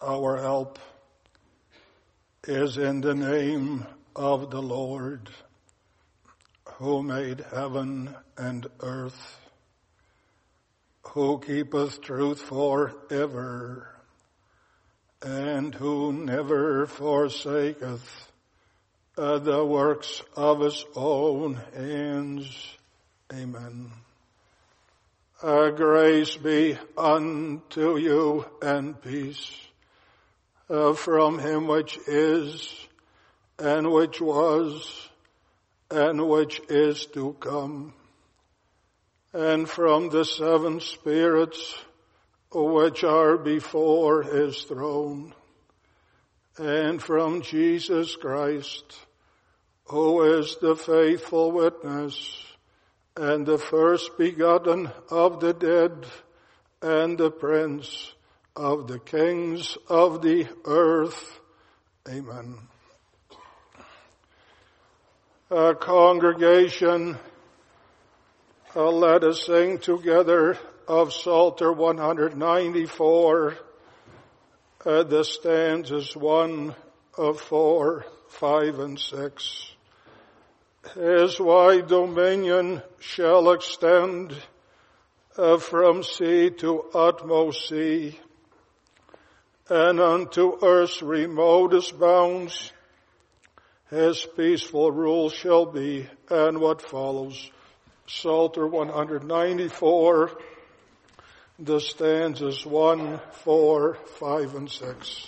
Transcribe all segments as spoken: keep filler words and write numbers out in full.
our help is in the name of the Lord, who made heaven and earth, who keepeth truth forever, and who never forsaketh uh, the works of his own hands. Amen. Uh, grace be unto you and peace uh, from him which is, and which was, and which is to come, and from the seven spirits which are before his throne, and from Jesus Christ, who is the faithful witness, and the first begotten of the dead, and the prince of the kings of the earth. Amen. A congregation, uh, let us sing together of Psalter one ninety-four, uh, the stanzas one of four, five, and six. His wide dominion shall extend uh, from sea to utmost sea, and unto earth's remotest bounds his peaceful rule shall be. And what follows? Psalter one ninety-four, the stanzas one, four, five, and six.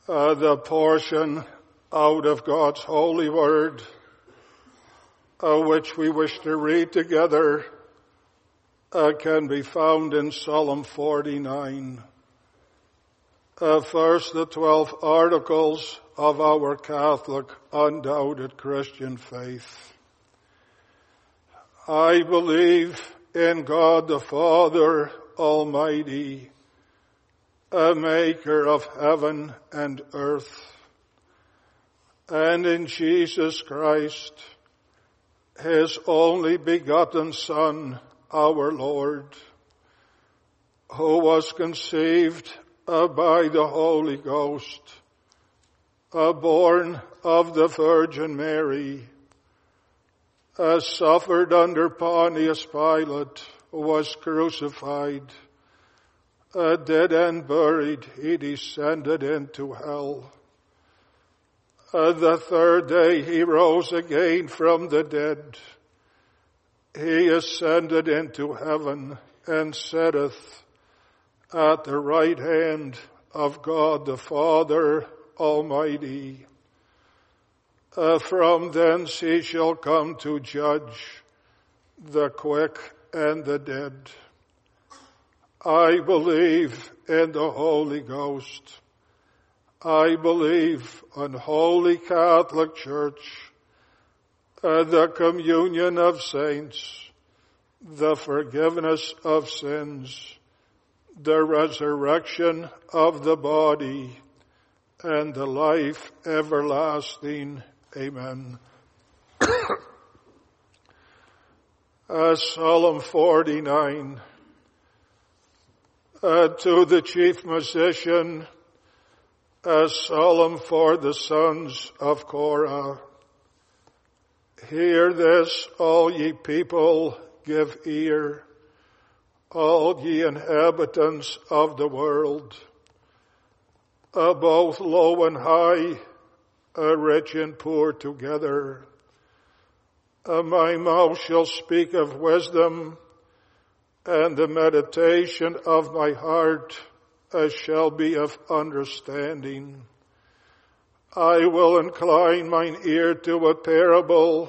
uh, the portion out of God's holy word, uh, which we wish to read together, uh, can be found in Psalm forty-nine. Uh, first, the twelve articles of our Catholic, undoubted Christian faith. I believe in God the Father Almighty, a maker of heaven and earth, and in Jesus Christ, his only begotten Son, our Lord, who was conceived uh, by the Holy Ghost, uh, born of the Virgin Mary, uh, suffered under Pontius Pilate, was crucified, uh, dead and buried. He descended into hell. Uh, the third day he rose again from the dead. He ascended into heaven and sitteth at the right hand of God the Father Almighty. Uh, from thence he shall come to judge the quick and the dead. I believe in the Holy Ghost. I believe in Holy Catholic Church, uh, the communion of saints, the forgiveness of sins, the resurrection of the body, and the life everlasting. Amen. uh, Psalm forty-nine. Uh, to the chief musician, a psalm for the sons of Korah. Hear this, all ye people, give ear, all ye inhabitants of the world, uh, both low and high, uh, rich and poor together. Uh, my mouth shall speak of wisdom, and the meditation of my heart uh, shall be of understanding. I will incline mine ear to a parable.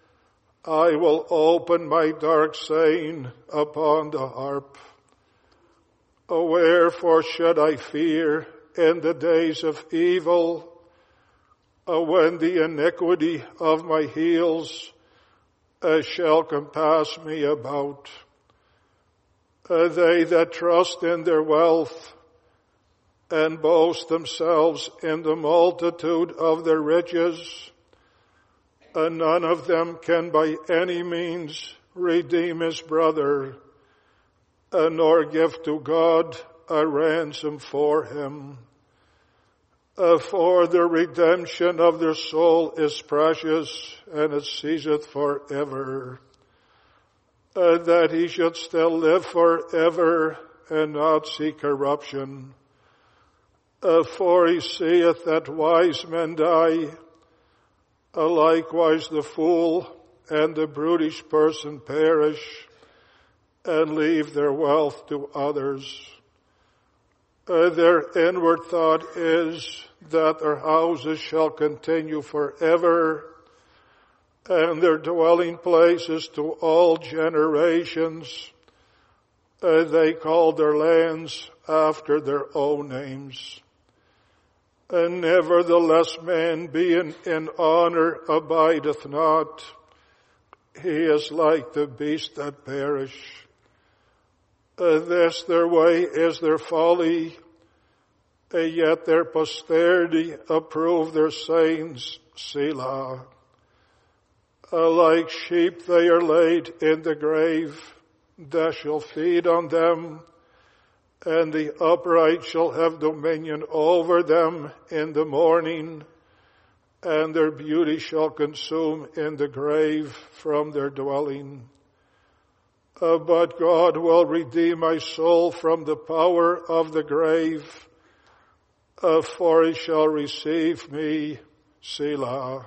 I will open my dark saying upon the harp. Oh, wherefore should I fear in the days of evil, uh, when the iniquity of my heels uh, shall compass me about? Uh, they that trust in their wealth and boast themselves in the multitude of their riches, and none of them can by any means redeem his brother, uh, nor give to God a ransom for him. Uh, for the redemption of their soul is precious, and it ceaseth forever. Uh, that he should still live forever and not see corruption. Uh, for he seeth that wise men die, uh, likewise the fool and the brutish person perish, and leave their wealth to others. Uh, their inward thought is that their houses shall continue forever, and their dwelling places to all generations. Uh, they call their lands after their own names. And nevertheless man being in honor abideth not. He is like the beasts that perish. Uh, this their way is their folly, uh, yet their posterity approve their sayings. Selah. Uh, like sheep they are laid in the grave. Death shall feed on them, and the upright shall have dominion over them in the morning, and their beauty shall consume in the grave from their dwelling. Uh, but God will redeem my soul from the power of the grave, uh, for he shall receive me. Selah.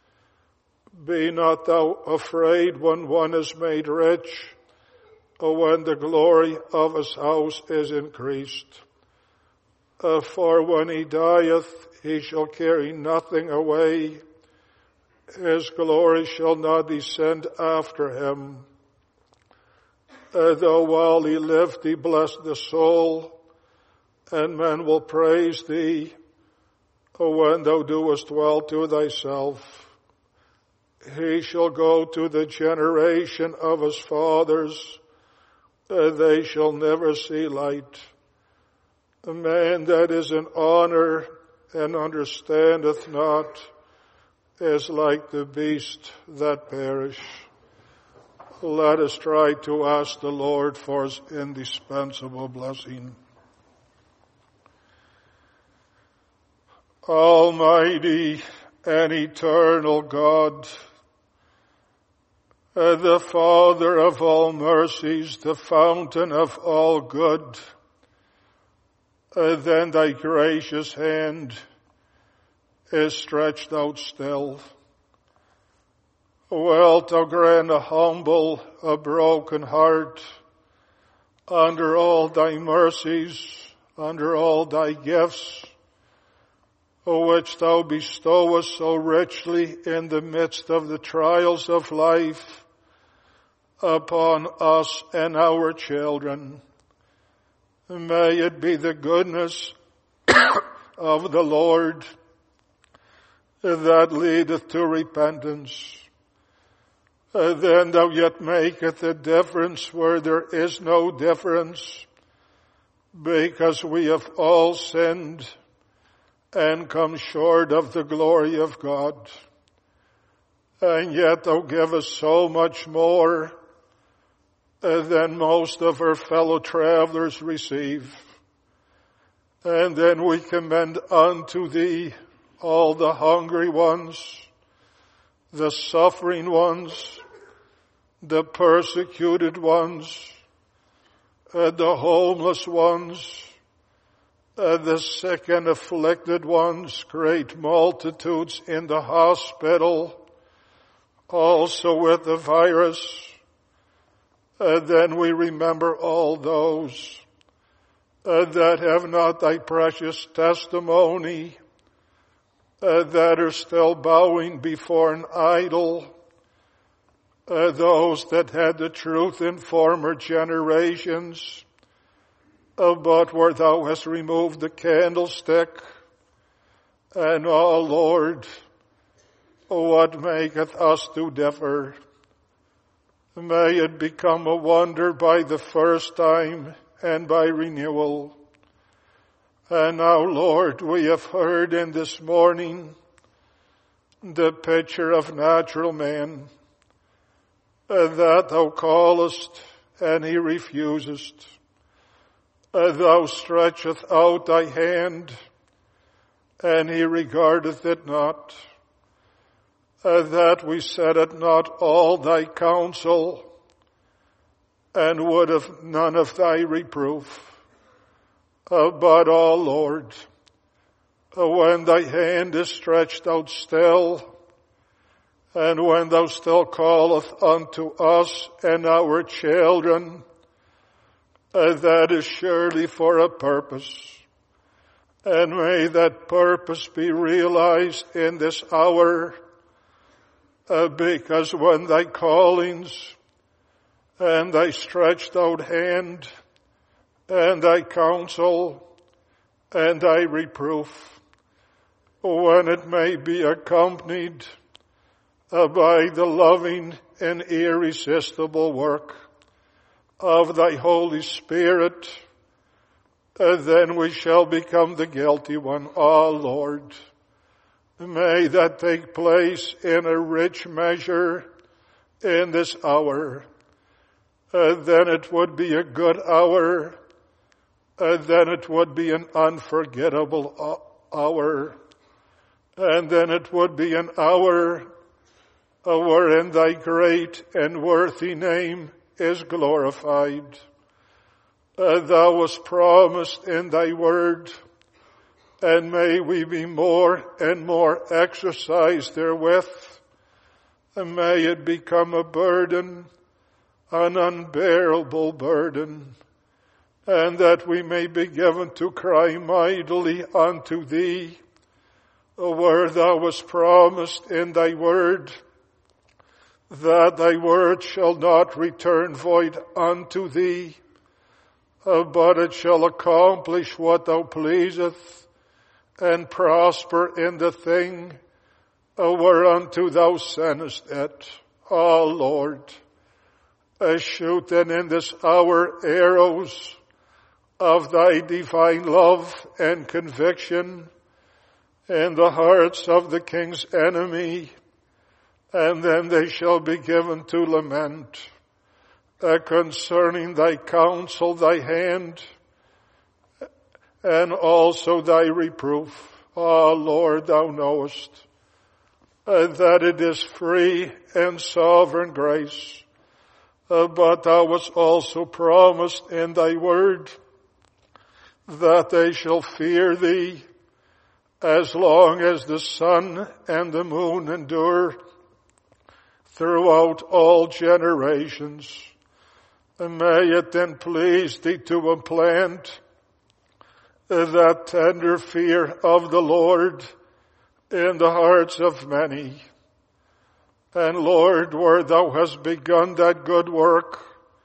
Be not thou afraid when one is made rich, or when the glory of his house is increased. Uh, for when he dieth, he shall carry nothing away. His glory shall not descend after him. Uh, though while he lived he blessed the soul, and men will praise thee when thou doest well to thyself. He shall go to the generation of his fathers, uh, they shall never see light. A man that is in honor and understandeth not is like the beast that perish. Let us try to ask the Lord for his indispensable blessing. Almighty and eternal God, uh, the Father of all mercies, the fountain of all good, uh, then thy gracious hand is stretched out still. Wilt thou grant a humble, a broken heart, under all thy mercies, under all thy gifts, which thou bestowest so richly in the midst of the trials of life upon us and our children. May it be the goodness of the Lord that leadeth to repentance. Uh, then thou yet maketh a difference where there is no difference, because we have all sinned and come short of the glory of God. And yet thou givest so much more uh, than most of our fellow travelers receive. And then we commend unto thee all the hungry ones, the suffering ones, the persecuted ones, uh, the homeless ones, uh, the sick and afflicted ones, great multitudes in the hospital, also with the virus. Uh, then we remember all those uh, that have not thy precious testimony, uh, that are still bowing before an idol, Uh, those that had the truth in former generations, uh, but where thou hast removed the candlestick. And, oh Lord, what maketh us to differ? May it become a wonder by the first time and by renewal. And now, Lord, we have heard in this morning the picture of natural man, Uh, that thou callest, and he refusest. Uh, thou stretcheth out thy hand, and he regardeth it not. Uh, that we set at naught all thy counsel, and would have none of thy reproof. Uh, but, O Lord, uh, when thy hand is stretched out still, and when thou still calleth unto us and our children, uh, that is surely for a purpose. And may that purpose be realized in this hour, uh, because when thy callings and thy stretched out hand and thy counsel and thy reproof, when it may be accompanied Uh, by the loving and irresistible work of thy Holy Spirit, uh, then we shall become the guilty one. O Lord, may that take place in a rich measure in this hour. Uh, then it would be a good hour. Uh, then it would be an unforgettable hour. And then it would be an hour Uh, wherein thy great and worthy name is glorified. Uh, thou wast promised in thy word, and may we be more and more exercised therewith, and may it become a burden, an unbearable burden, and that we may be given to cry mightily unto thee, where thou wast promised in thy word, that thy word shall not return void unto thee, but it shall accomplish what thou pleaseth, and prosper in the thing whereunto thou sendest it. O Lord, shoot then in this hour arrows of thy divine love and conviction in the hearts of the king's enemy, and then they shall be given to lament uh, concerning thy counsel, thy hand, and also thy reproof. O Lord, thou knowest uh, that it is free and sovereign grace, uh, but thou hast also promised in thy word that they shall fear thee as long as the sun and the moon endure throughout all generations. And may it then please thee to implant that tender fear of the Lord in the hearts of many. And Lord, where thou hast begun that good work,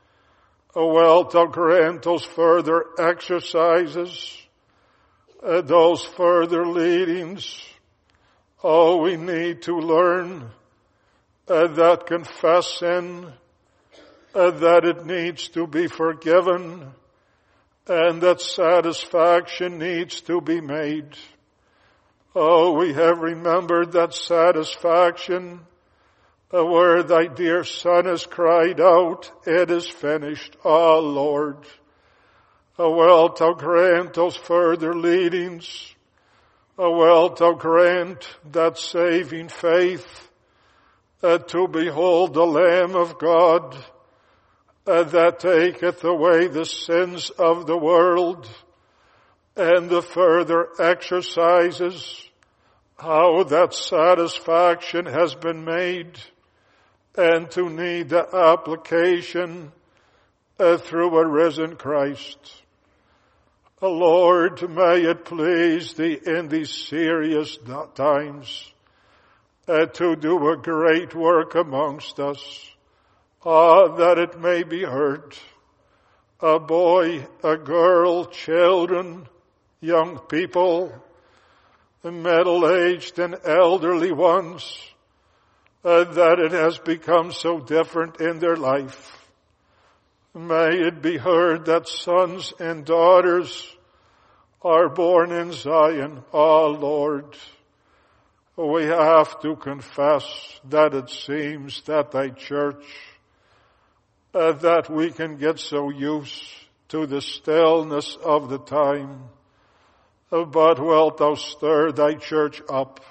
wilt thou grant those further exercises, uh, those further leadings. Oh, we need to learn uh, that confess sin, uh, that it needs to be forgiven, and that satisfaction needs to be made. Oh, we have remembered that satisfaction uh, where thy dear Son has cried out, it is finished. O Lord, uh, wilt thou grant those further leadings, uh, wilt thou grant that saving faith uh, to behold the Lamb of God uh, that taketh away the sins of the world, and the further exercises, how that satisfaction has been made, and to need the application uh, through a risen Christ. Uh, Lord, may it please thee in these serious times uh, to do a great work amongst us, uh, that it may be heard. A boy, a girl, children, young people, the middle-aged and elderly ones, uh, that it has become so different in their life. May it be heard that sons and daughters are born in Zion. O Lord, we have to confess that it seems that thy church, uh, that we can get so used to the stillness of the time. Uh, but wilt thou stir thy church up?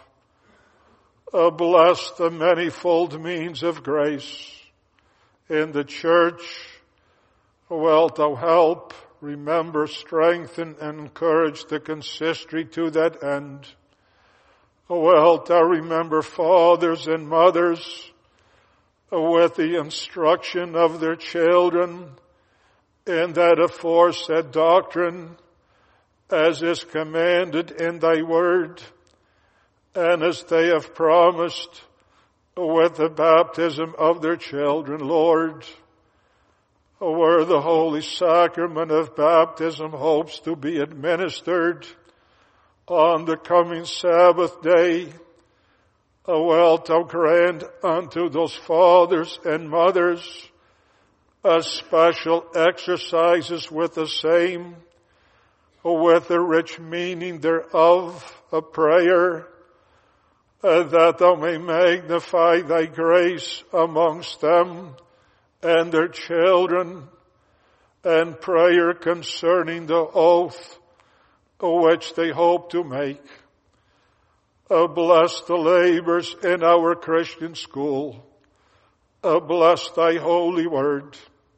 Uh, bless the manifold means of grace in the church. Wilt thou help, remember, strengthen, and encourage the consistory to that end? Wilt thou remember fathers and mothers with the instruction of their children in that aforesaid doctrine, as is commanded in thy word, and as they have promised with the baptism of their children, Lord, where the holy sacrament of baptism hopes to be administered on the coming Sabbath day, wilt thou grant unto those fathers and mothers a special exercises with the same, with the rich meaning thereof, a prayer, uh, that thou may magnify thy grace amongst them and their children, and prayer concerning the oath which they hope to make. Uh, bless the labors in our Christian school. Uh, bless thy holy word.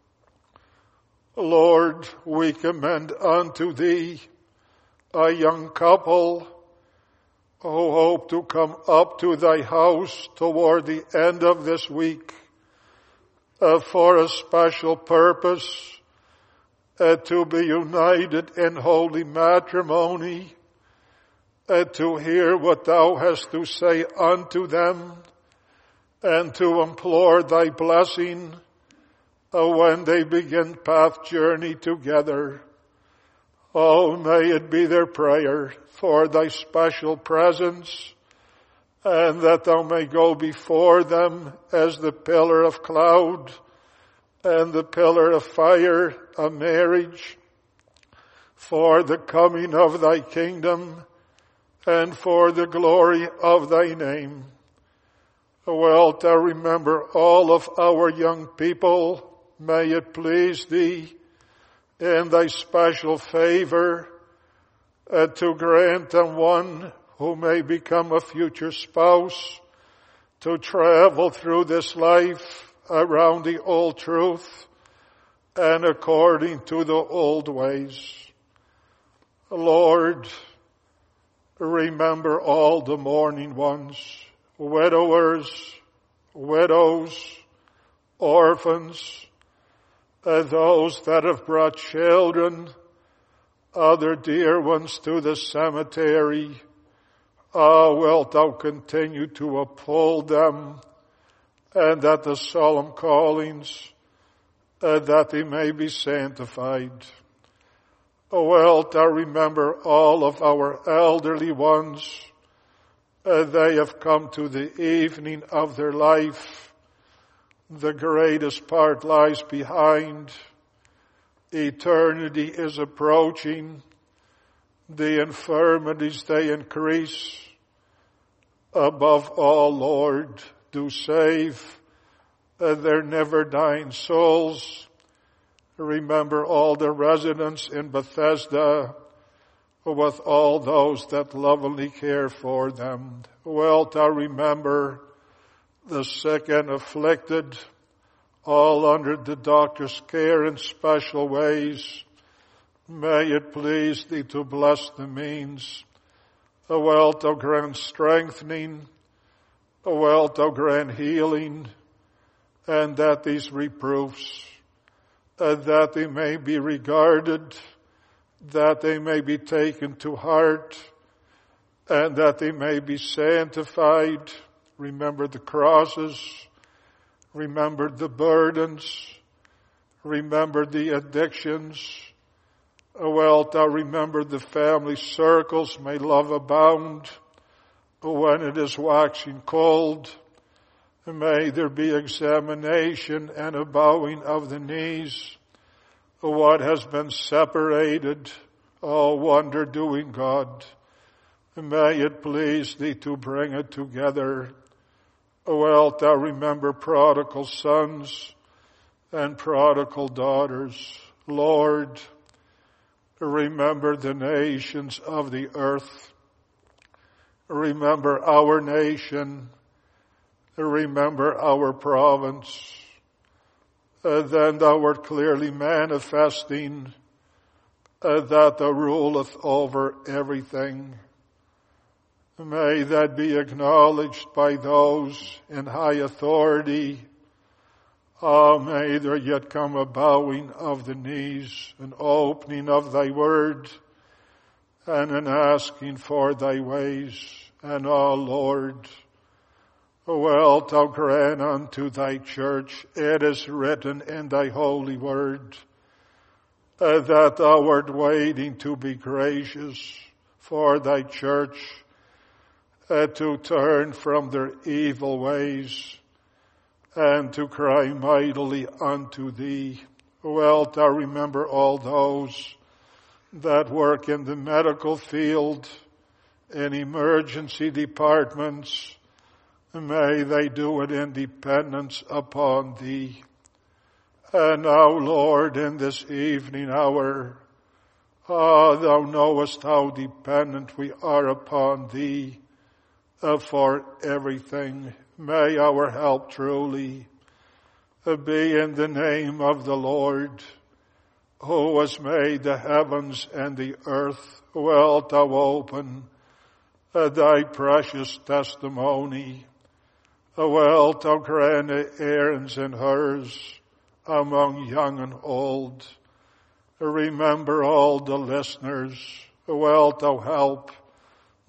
Lord, we commend unto thee a young couple who hope to come up to thy house toward the end of this week uh, for a special purpose, uh, to be united in holy matrimony, uh, to hear what thou hast to say unto them, and to implore thy blessing uh, when they begin path journey together. Oh, may it be their prayer for thy special presence, and that thou may go before them as the pillar of cloud and the pillar of fire of marriage, for the coming of thy kingdom and for the glory of thy name. Wilt thou remember all of our young people? May it please thee in thy special favor uh, to grant them one who may become a future spouse, to travel through this life around the old truth and according to the old ways. Lord, remember all the mourning ones, widowers, widows, orphans, and those that have brought children, other dear ones to the cemetery. Ah, wilt thou continue to uphold them, and that the solemn callings, and that they may be sanctified. Wilt thou remember all of our elderly ones, and they have come to the evening of their life. The greatest part lies behind. Eternity is approaching. The infirmities, they increase. Above all, Lord, do save their never-dying souls. Remember all the residents in Bethesda, with all those that lovingly care for them. Wilt thou remember the sick and afflicted, all under the doctor's care in special ways. May it please thee to bless the means. Wilt thou grant strengthening, wilt thou grant healing, and that these reproofs, and that they may be regarded, that they may be taken to heart, and that they may be sanctified. Remember the crosses, remember the burdens, remember the addictions. Wilt thou remember the family circles, may love abound when it is waxing cold. May there be examination and a bowing of the knees. What has been separated, oh wonder-doing God, may it please thee to bring it together. Wilt thou remember prodigal sons and prodigal daughters. Lord, remember the nations of the earth. Remember our nation. Remember our province. Uh, then thou art clearly manifesting uh, that thou ruleth over everything. May that be acknowledged by those in high authority. Ah, may there yet come a bowing of the knees, an opening of thy word, and an asking for thy ways. And, ah, Lord, wilt thou grant unto thy church, it is written in thy holy word, uh, that thou art waiting to be gracious for thy church, uh, to turn from their evil ways, and to cry mightily unto thee. Wilt thou remember all those that work in the medical field, in emergency departments. May they do it in dependence upon thee. And now, Lord, in this evening hour, ah, thou knowest how dependent we are upon thee uh, for everything. May our help truly uh, be in the name of the Lord, who has made the heavens and the earth. Wilt thou open uh, thy precious testimony? Wilt thou grant Aaron's and hers among young and old? Remember all the listeners. Wilt thou help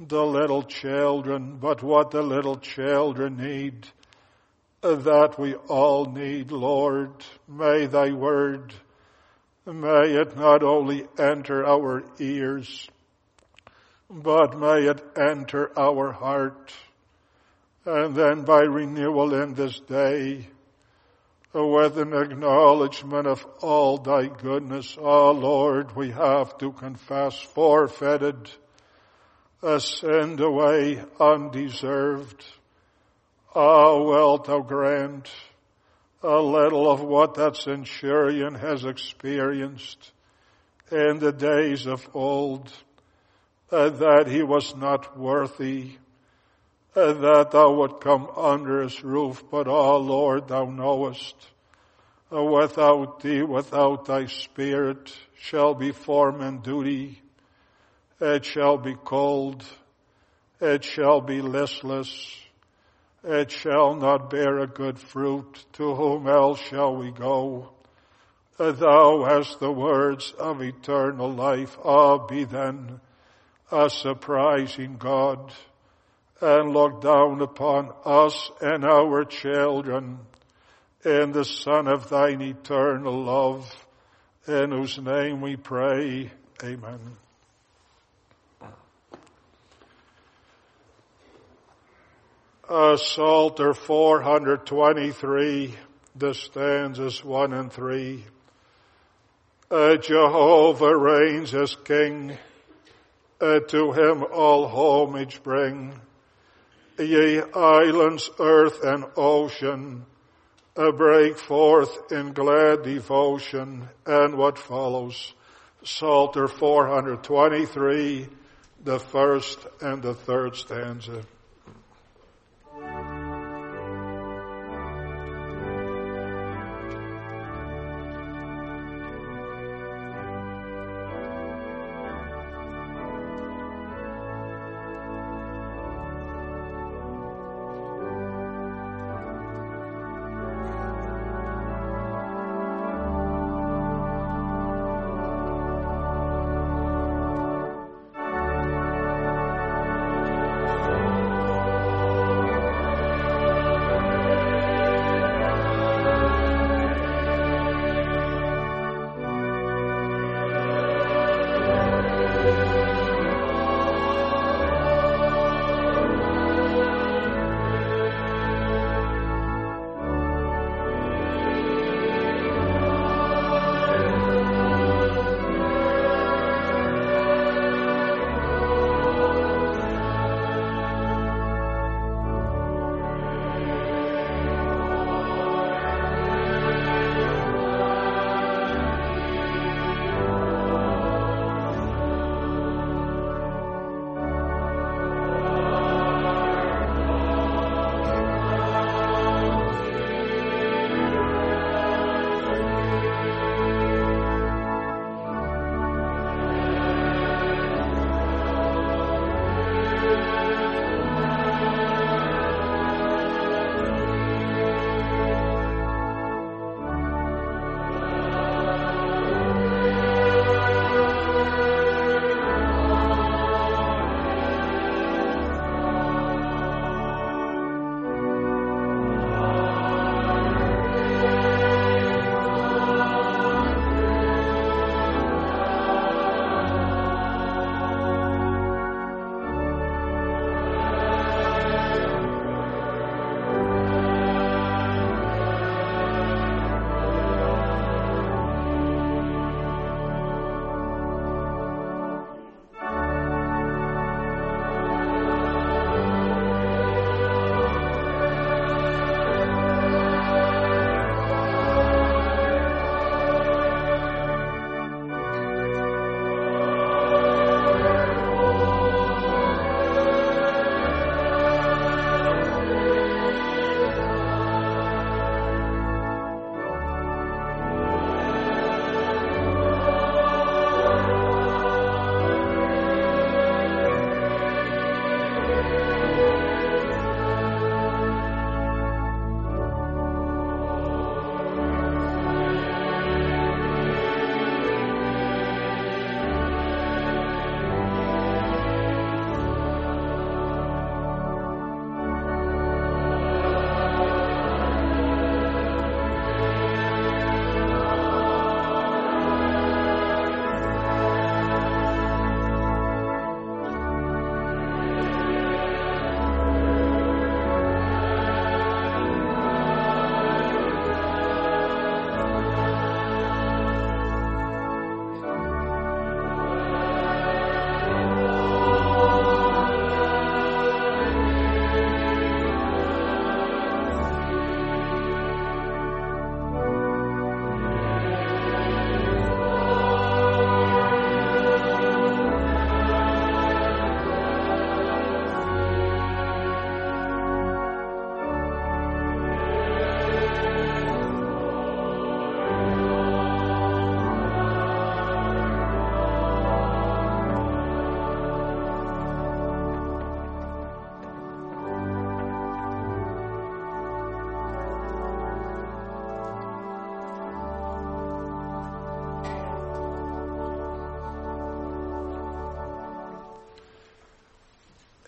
the little children, but what the little children need, that we all need, Lord. May thy word, may it not only enter our ears, but may it enter our heart. And then by renewal in this day, with an acknowledgement of all thy goodness, oh Lord, we have to confess forfeited, a sinned away undeserved. Ah, wilt thou grant a little of what that centurion has experienced in the days of old, uh, that he was not worthy, uh, that thou would come under his roof, but oh Lord, thou knowest, uh, without thee, without thy Spirit, shall be form and duty. It shall be cold. It shall be listless. It shall not bear a good fruit. To whom else shall we go? Thou hast the words of eternal life. Ah, be then a surprising God, and look down upon us and our children in the Son of thine eternal love, in whose name we pray. Amen. Uh, Psalter four twenty-three, the stanzas one and three. Uh, Jehovah reigns as King, uh, to him all homage bring. Ye islands, earth and ocean, uh, break forth in glad devotion. And what follows? Psalter four twenty-three, the first and the third stanza.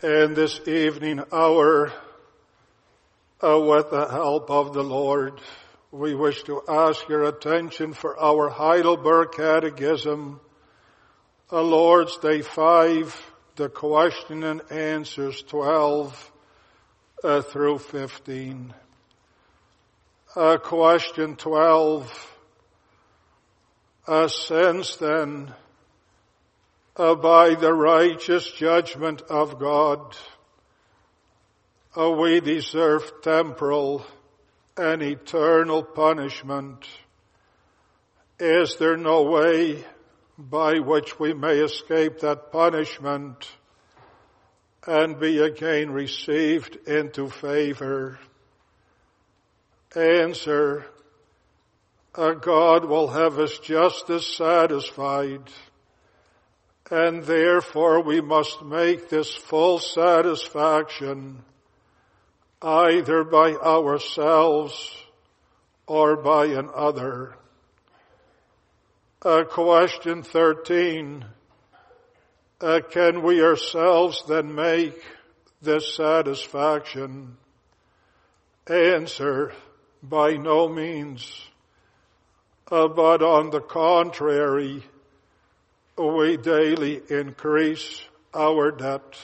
in this evening hour, uh, with the help of the Lord, we wish to ask your attention for our Heidelberg Catechism, uh, Lord's Day five, the question and answers twelve uh, through fifteen. Uh, question twelve, uh, since then, Uh, by the righteous judgment of God, uh, we deserve temporal and eternal punishment. Is there no way by which we may escape that punishment and be again received into favor? Answer, uh, God will have his justice satisfied, and therefore we must make this full satisfaction either by ourselves or by another. Uh, question thirteen, uh, can we ourselves then make this satisfaction? Answer, by no means, uh, but on the contrary, we daily increase our debt.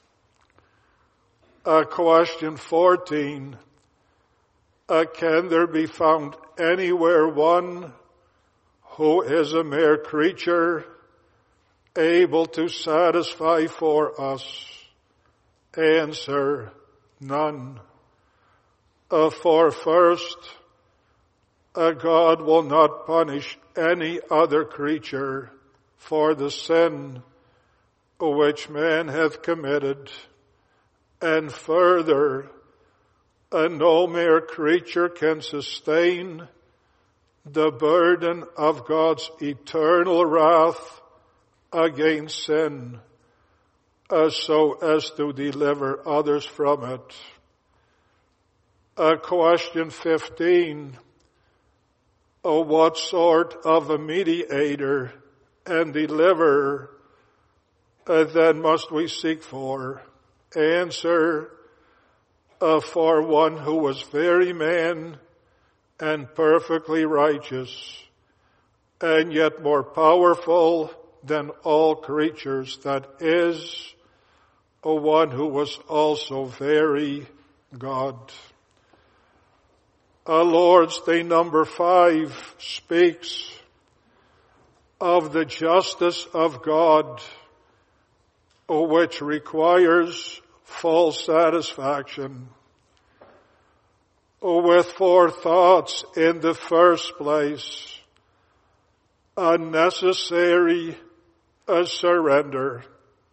Uh, question fourteen, uh, can there be found anywhere one who is a mere creature able to satisfy for us? Answer, none. Uh, for first, uh, God will not punish any other creature for the sin which man hath committed. And further, uh, no mere creature can sustain the burden of God's eternal wrath against sin, uh, so as to deliver others from it. Uh, question fifteen, uh, what sort of a mediator and deliverer uh, then must we seek for? Answer, uh, for one who was very man and perfectly righteous, and yet more powerful than all creatures, that is, uh, one who was also very God. Uh, Lord's Day number five speaks of the justice of God, which requires full satisfaction. With four thoughts: in the first place, a necessary a surrender.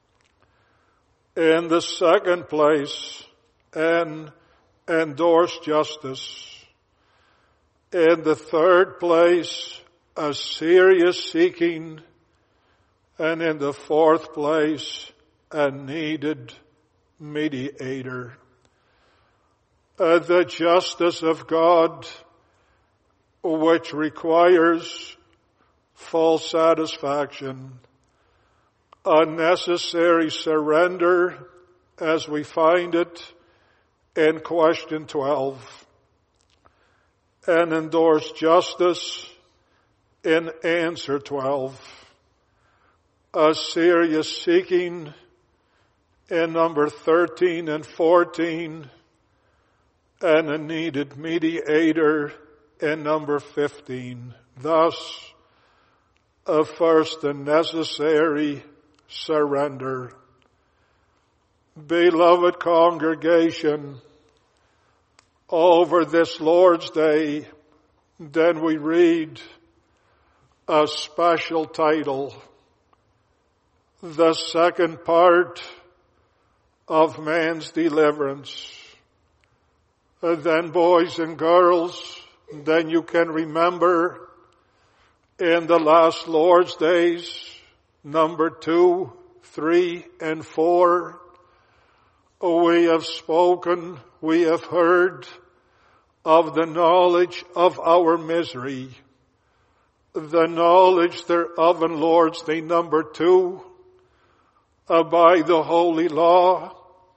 In the second place, an endorsed justice. In the third place, a serious seeking. And in the fourth place, a needed mediator. Uh, the justice of God, which requires full satisfaction. A necessary surrender, as we find it in question twelve. An endorsed justice in answer twelve. A serious seeking in number thirteen and fourteen, and a needed mediator in number fifteen. Thus, a first and necessary surrender. Beloved congregation, over this Lord's Day, then we read a special title, the second part of man's deliverance. Uh, then, boys and girls, then you can remember in the last Lord's Days, number two, three, and four, we have spoken, we have heard of the knowledge of our misery, the knowledge thereof in Lord's Day number two, uh, by the holy law,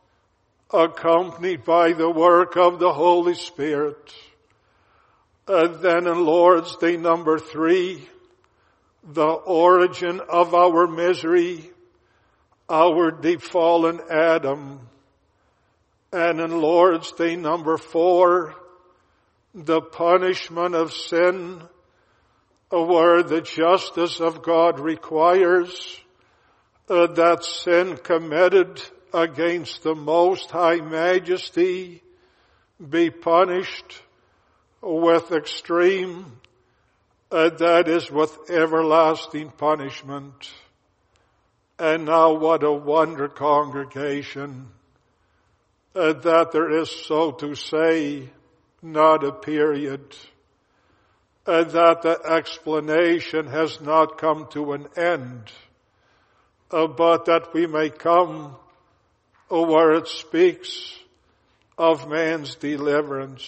accompanied by the work of the Holy Spirit. And then in Lord's Day number three, the origin of our misery, our deep fallen Adam. And in Lord's Day number four, the punishment of sin, where the justice of God requires uh, that sin committed against the Most High Majesty be punished with extreme, uh, that is with everlasting punishment. And now what a wonder, congregation, uh, that there is, so to say, not a period, uh, that the explanation has not come to an end, uh, but that we may come uh, where it speaks of man's deliverance.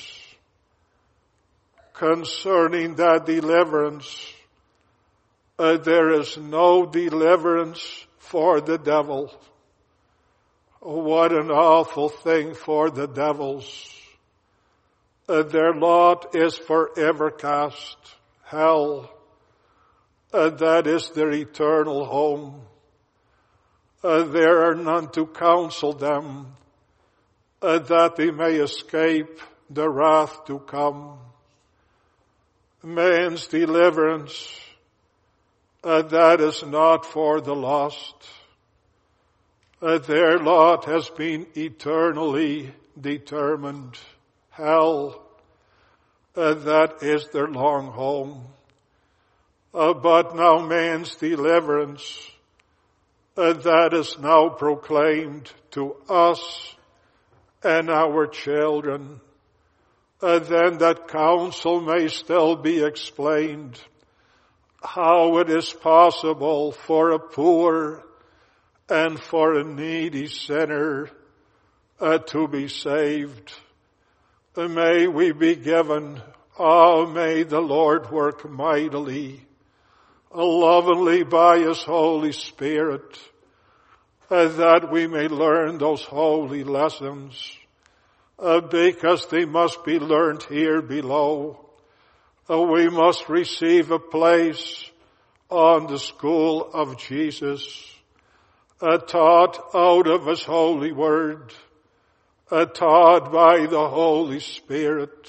Concerning that deliverance, uh, there is no deliverance for the devil. What an awful thing for the devils. Uh, their lot is forever cast. Hell, uh, that is their eternal home. Uh, there are none to counsel them, uh, that they may escape the wrath to come. Man's deliverance, uh, that is not for the lost. Uh, their lot has been eternally determined. Hell, uh, that is their long home. Uh, but now man's deliverance, uh, that is now proclaimed to us and our children. Uh, then that counsel may still be explained, how it is possible for a poor and for a needy sinner uh, to be saved. Uh, may we be given, oh, may the Lord work mightily, uh, lovingly by His Holy Spirit, uh, that we may learn those holy lessons. Uh, because they must be learned here below. Uh, we must receive a place on the school of Jesus, uh, taught out of His holy word, uh, taught by the Holy Spirit.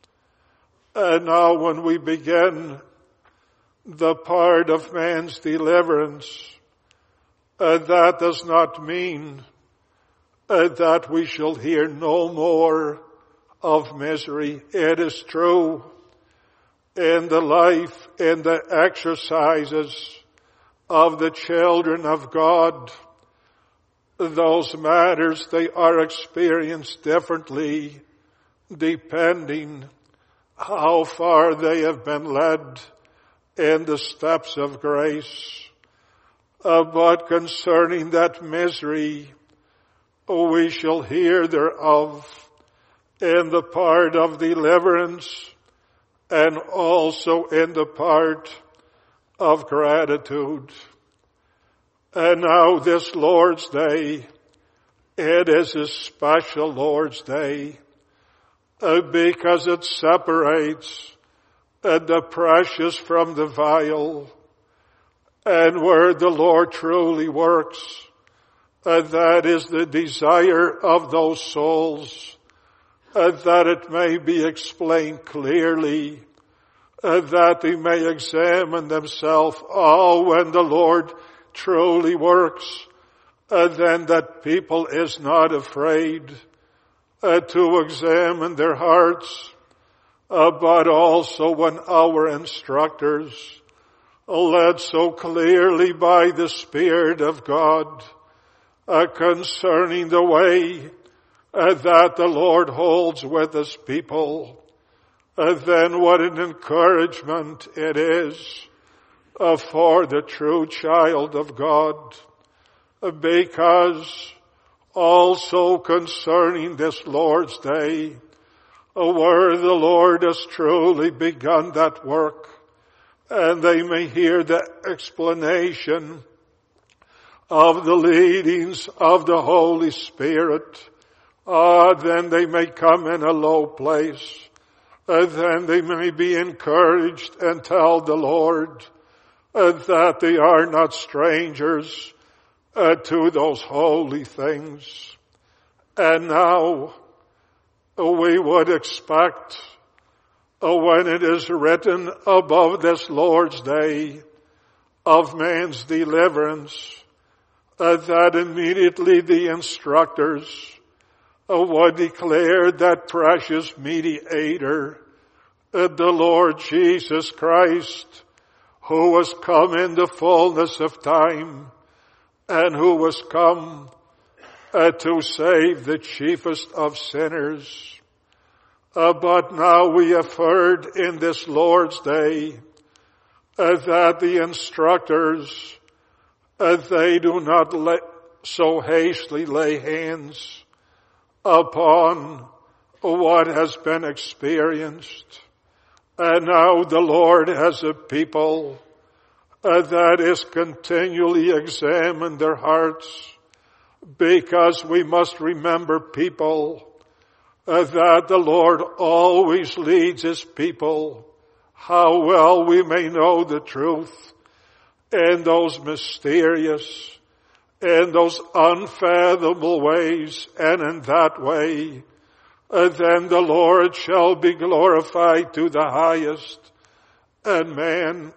And now when we begin the part of man's deliverance, uh, that does not mean Uh, that we shall hear no more of misery. It is true, in the life, in the exercises of the children of God, those matters, they are experienced differently, depending how far they have been led in the steps of grace. Uh, but concerning that misery, we shall hear thereof in the part of deliverance and also in the part of gratitude. And now this Lord's Day, it is a special Lord's Day uh, because it separates uh, the precious from the vile, and where the Lord truly works, Uh, that is the desire of those souls, uh, that it may be explained clearly, uh, that they may examine themselves. Oh, when the Lord truly works, uh, then that people is not afraid uh, to examine their hearts, uh, but also when our instructors, led so clearly by the Spirit of God, Uh, concerning the way uh, that the Lord holds with His people, uh, then what an encouragement it is uh, for the true child of God, uh, because also concerning this Lord's Day, uh, where the Lord has truly begun that work, and they may hear the explanation of the leadings of the Holy Spirit, Ah, then they may come in a low place. Uh, then they may be encouraged and tell the Lord uh, that they are not strangers uh, to those holy things. And now uh, we would expect uh, when it is written above this Lord's Day of man's deliverance uh, that immediately the instructors Uh, would declare that precious mediator, uh, the Lord Jesus Christ, who was come in the fullness of time and who was come uh, to save the chiefest of sinners. Uh, but now we have heard in this Lord's Day uh, that the instructors, uh, they do not let, so hastily lay hands upon what has been experienced. And now the Lord has a people uh, that is continually examine their hearts, because we must remember, people, uh, that the Lord always leads his people, how well we may know the truth in those mysterious in those unfathomable ways, and in that way, uh, then the Lord shall be glorified to the highest, and man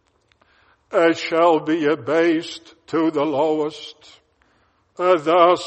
uh, shall be abased to the lowest. Uh, thus,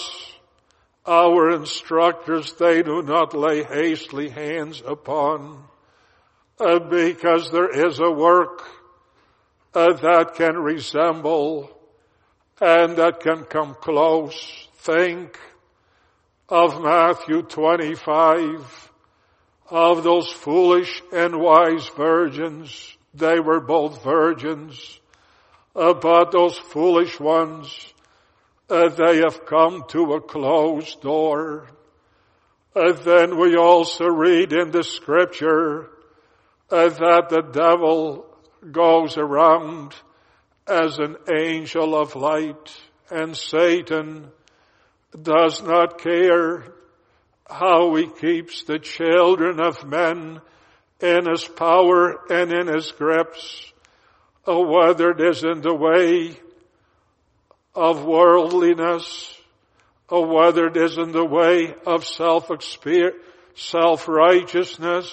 our instructors, they do not lay hastily hands upon, uh, because there is a work uh, that can resemble and that can come close. Think of Matthew twenty-five, of those foolish and wise virgins. They were both virgins, uh, but those foolish ones, uh, they have come to a closed door. Uh, then we also read in the scripture uh, that the devil goes around as an angel of light, and Satan does not care how he keeps the children of men in his power and in his grips, or whether it is in the way of worldliness, or whether it is in the way of self-righteousness,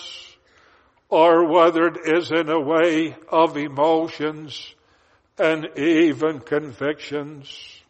or whether it is in a way of emotions and even convictions.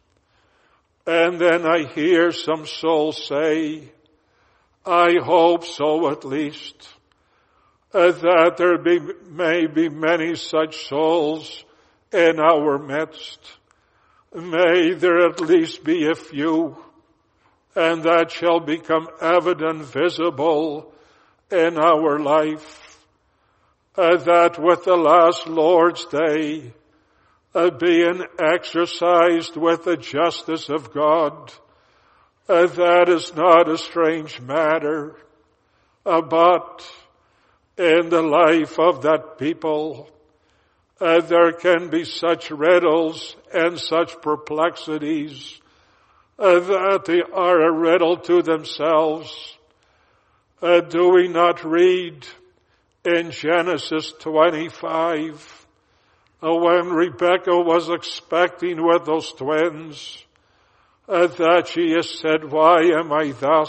And then I hear some souls say, I hope so at least, uh, that there be, may be many such souls in our midst. May there at least be a few, and that shall become evident, visible in our life, uh, that with the last Lord's Day, Uh, being exercised with the justice of God, uh, that is not a strange matter, uh, but in the life of that people, uh, there can be such riddles and such perplexities uh, that they are a riddle to themselves. Uh, do we not read in Genesis twenty-five, Uh, when Rebekah was expecting with those twins, uh, that she has said, why am I thus?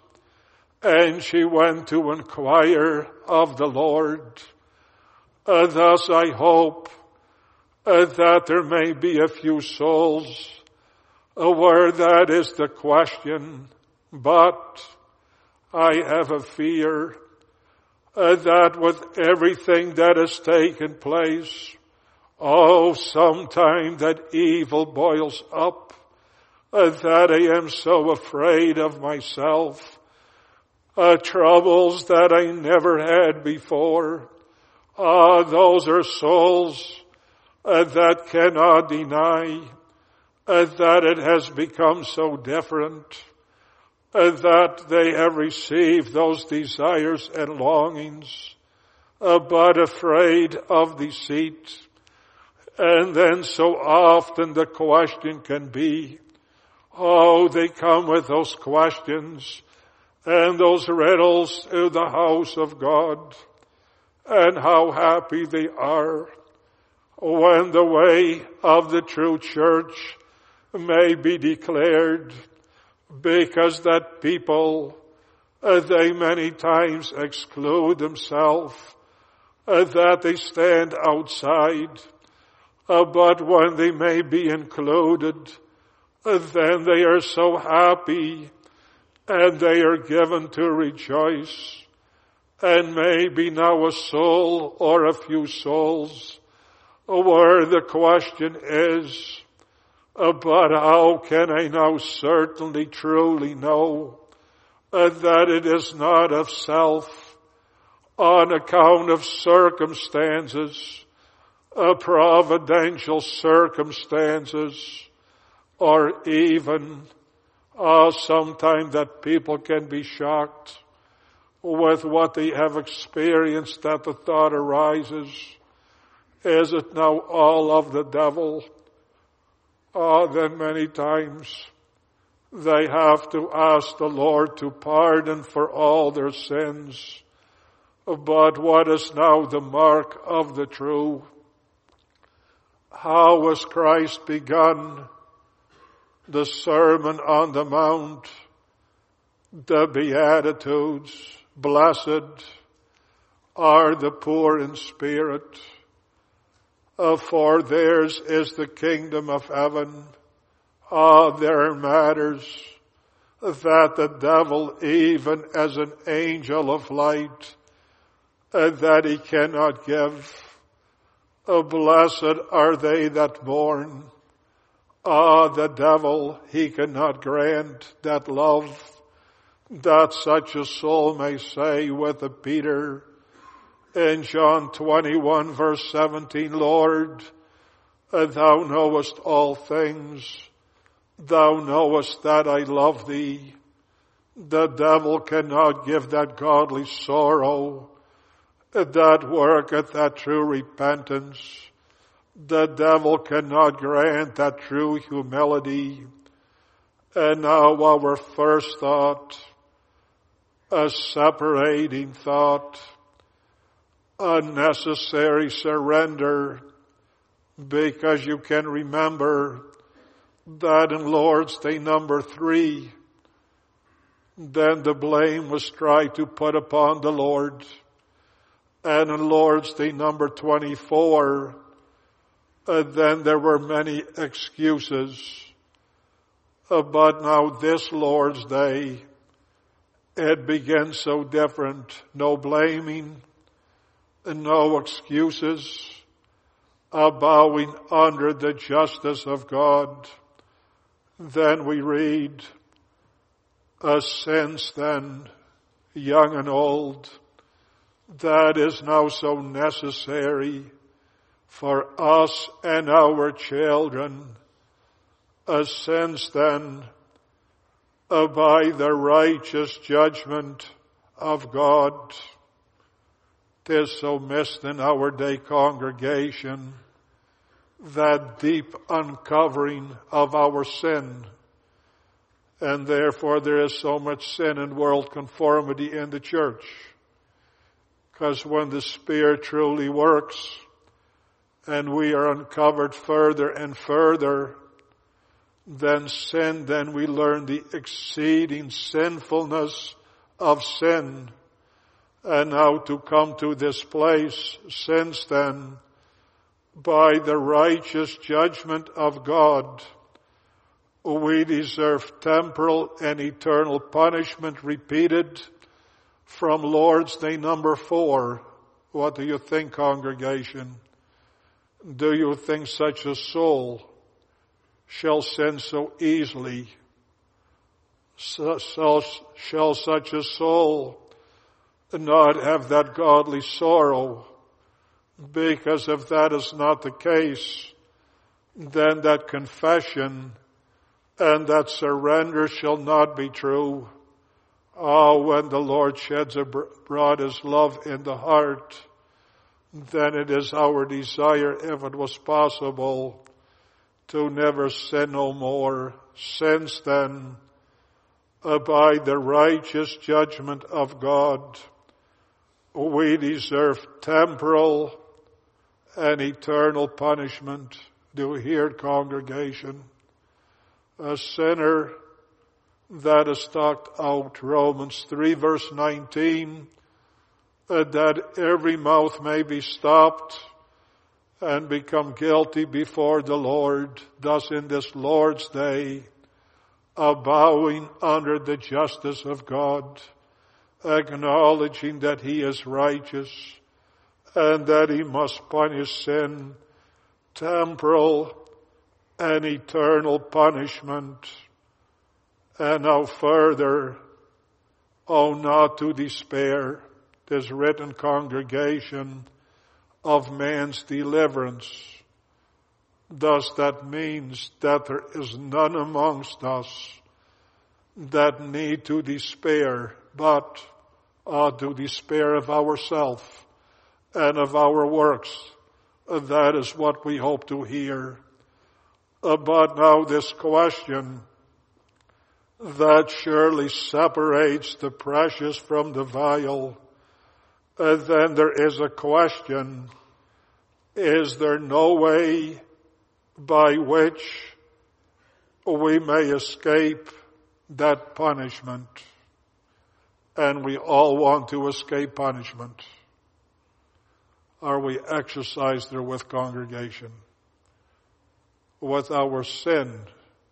And she went to inquire of the Lord. Uh, thus I hope uh, that there may be a few souls uh, where that is the question. But I have a fear uh, that with everything that has taken place, oh, sometime that evil boils up, uh, that I am so afraid of myself, uh, troubles that I never had before. Ah, uh, those are souls uh, that cannot deny uh, that it has become so different, uh, that they have received those desires and longings, uh, but afraid of deceit. And then so often the question can be, oh, they come with those questions and those riddles to the house of God, and how happy they are when the way of the true church may be declared, because that people, uh, they many times exclude themselves, uh, that they stand outside, uh, but when they may be included, uh, then they are so happy, and they are given to rejoice. And maybe now a soul or a few souls, where the question is, uh, but how can I now certainly truly know uh, that it is not of self, on account of circumstances, uh, providential circumstances, or even uh, sometime that people can be shocked with what they have experienced, that the thought arises, is it now all of the devil? Ah, uh, then many times they have to ask the Lord to pardon for all their sins. But what is now the mark of the true? How has Christ begun the Sermon on the Mount, the Beatitudes? Blessed are the poor in spirit, uh, for theirs is the kingdom of heaven. Ah, uh, there are matters that the devil, even as an angel of light, uh, that he cannot give. Uh, blessed are they that mourn. Ah, uh, the devil, he cannot grant that love, that such a soul may say with the Peter in John twenty-one verse seventeen, Lord, thou knowest all things. Thou knowest that I love thee. The devil cannot give that godly sorrow, that worketh that true repentance. The devil cannot grant that true humility. And now our first thought, a separating thought, a necessary surrender, because you can remember that in Lord's Day number three, then the blame was tried to put upon the Lord. And in Lord's Day number twenty-four, uh, then there were many excuses. Uh, but now this Lord's Day, it begins so different. No blaming, and no excuses, a bowing under the justice of God. Then we read, uh, since then, young and old, that is now so necessary for us and our children, uh, since then, uh, by the righteous judgment of God. 'Tis so missed in our day congregation, that deep uncovering of our sin. And therefore there is so much sin and world conformity in the church. Because when the Spirit truly works, and we are uncovered further and further, then sin, then we learn the exceeding sinfulness of sin. And now to come to this place, since then, by the righteous judgment of God, we deserve temporal and eternal punishment repeated from Lord's Day number four. What do you think, congregation? Do you think such a soul shall sin so easily? So, so, shall such a soul not have that godly sorrow? Because if that is not the case, then that confession and that surrender shall not be true. Oh, when the Lord sheds abroad His love in the heart, then it is our desire, if it was possible, to never sin no more. Since then, uh, by the righteous judgment of God, we deserve temporal and eternal punishment. Do you hear, congregation? A sinner that is talked out, Romans three verse nineteen, uh, that every mouth may be stopped and become guilty before the Lord, thus in this Lord's day, uh, bowing under the justice of God, acknowledging that He is righteous and that He must punish sin, temporal and eternal punishment. And now further, oh, not to despair, this written, congregation, of man's deliverance. Thus that means that there is none amongst us that need to despair, but uh, to despair of ourselves and of our works. Uh, that is what we hope to hear. Uh, but now this question that surely separates the precious from the vile. Uh, then there is a question, is there no way by which we may escape that punishment? And we all want to escape punishment. Are we exercised there with, congregation? With our sin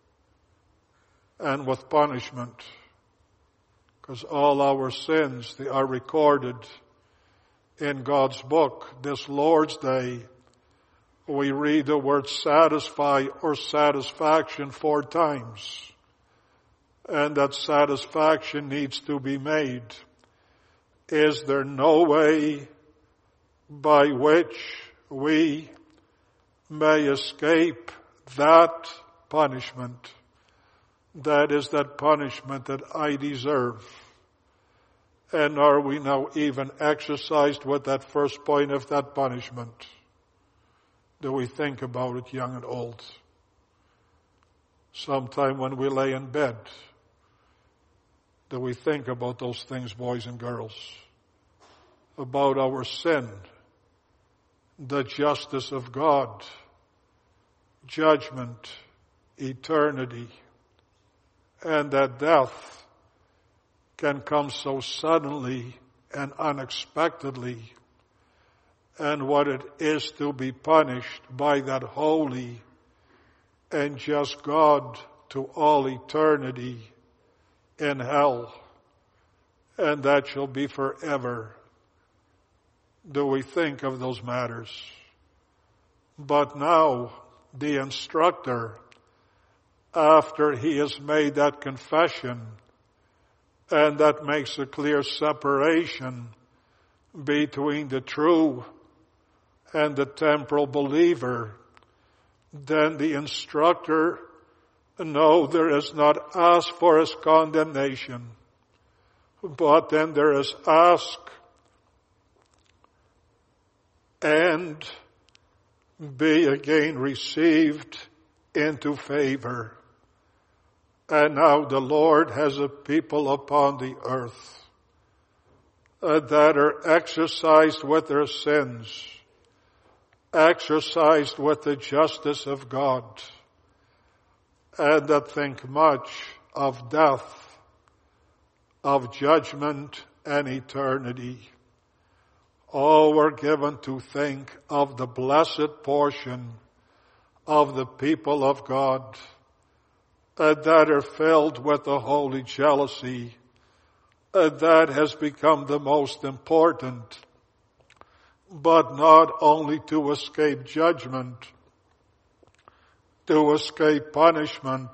and with punishment? Because all our sins, they are recorded in God's book. This Lord's Day, we read the word satisfy or satisfaction four times. And that satisfaction needs to be made. Is there no way by which we may escape that punishment? That is that punishment that I deserve. And are we now even exercised with that first point of that punishment? Do we think about it, young and old? Sometime when we lay in bed, do we think about those things, boys and girls? About our sin, the justice of God, judgment, eternity, and that death can come so suddenly and unexpectedly, and what it is to be punished by that holy and just God to all eternity in hell, and that shall be forever. Do we think of those matters? But now the instructor, after he has made that confession, and that makes a clear separation between the true and the temporal believer, then the instructor, no, there is not ask for his condemnation, but then there is ask and be again received into favor. And now the Lord has a people upon the earth uh, that are exercised with their sins, exercised with the justice of God, and that think much of death, of judgment and eternity. Oh, we're given to think of the blessed portion of the people of God uh, that are filled with the holy jealousy uh, that has become the most important, but not only to escape judgment, to escape punishment,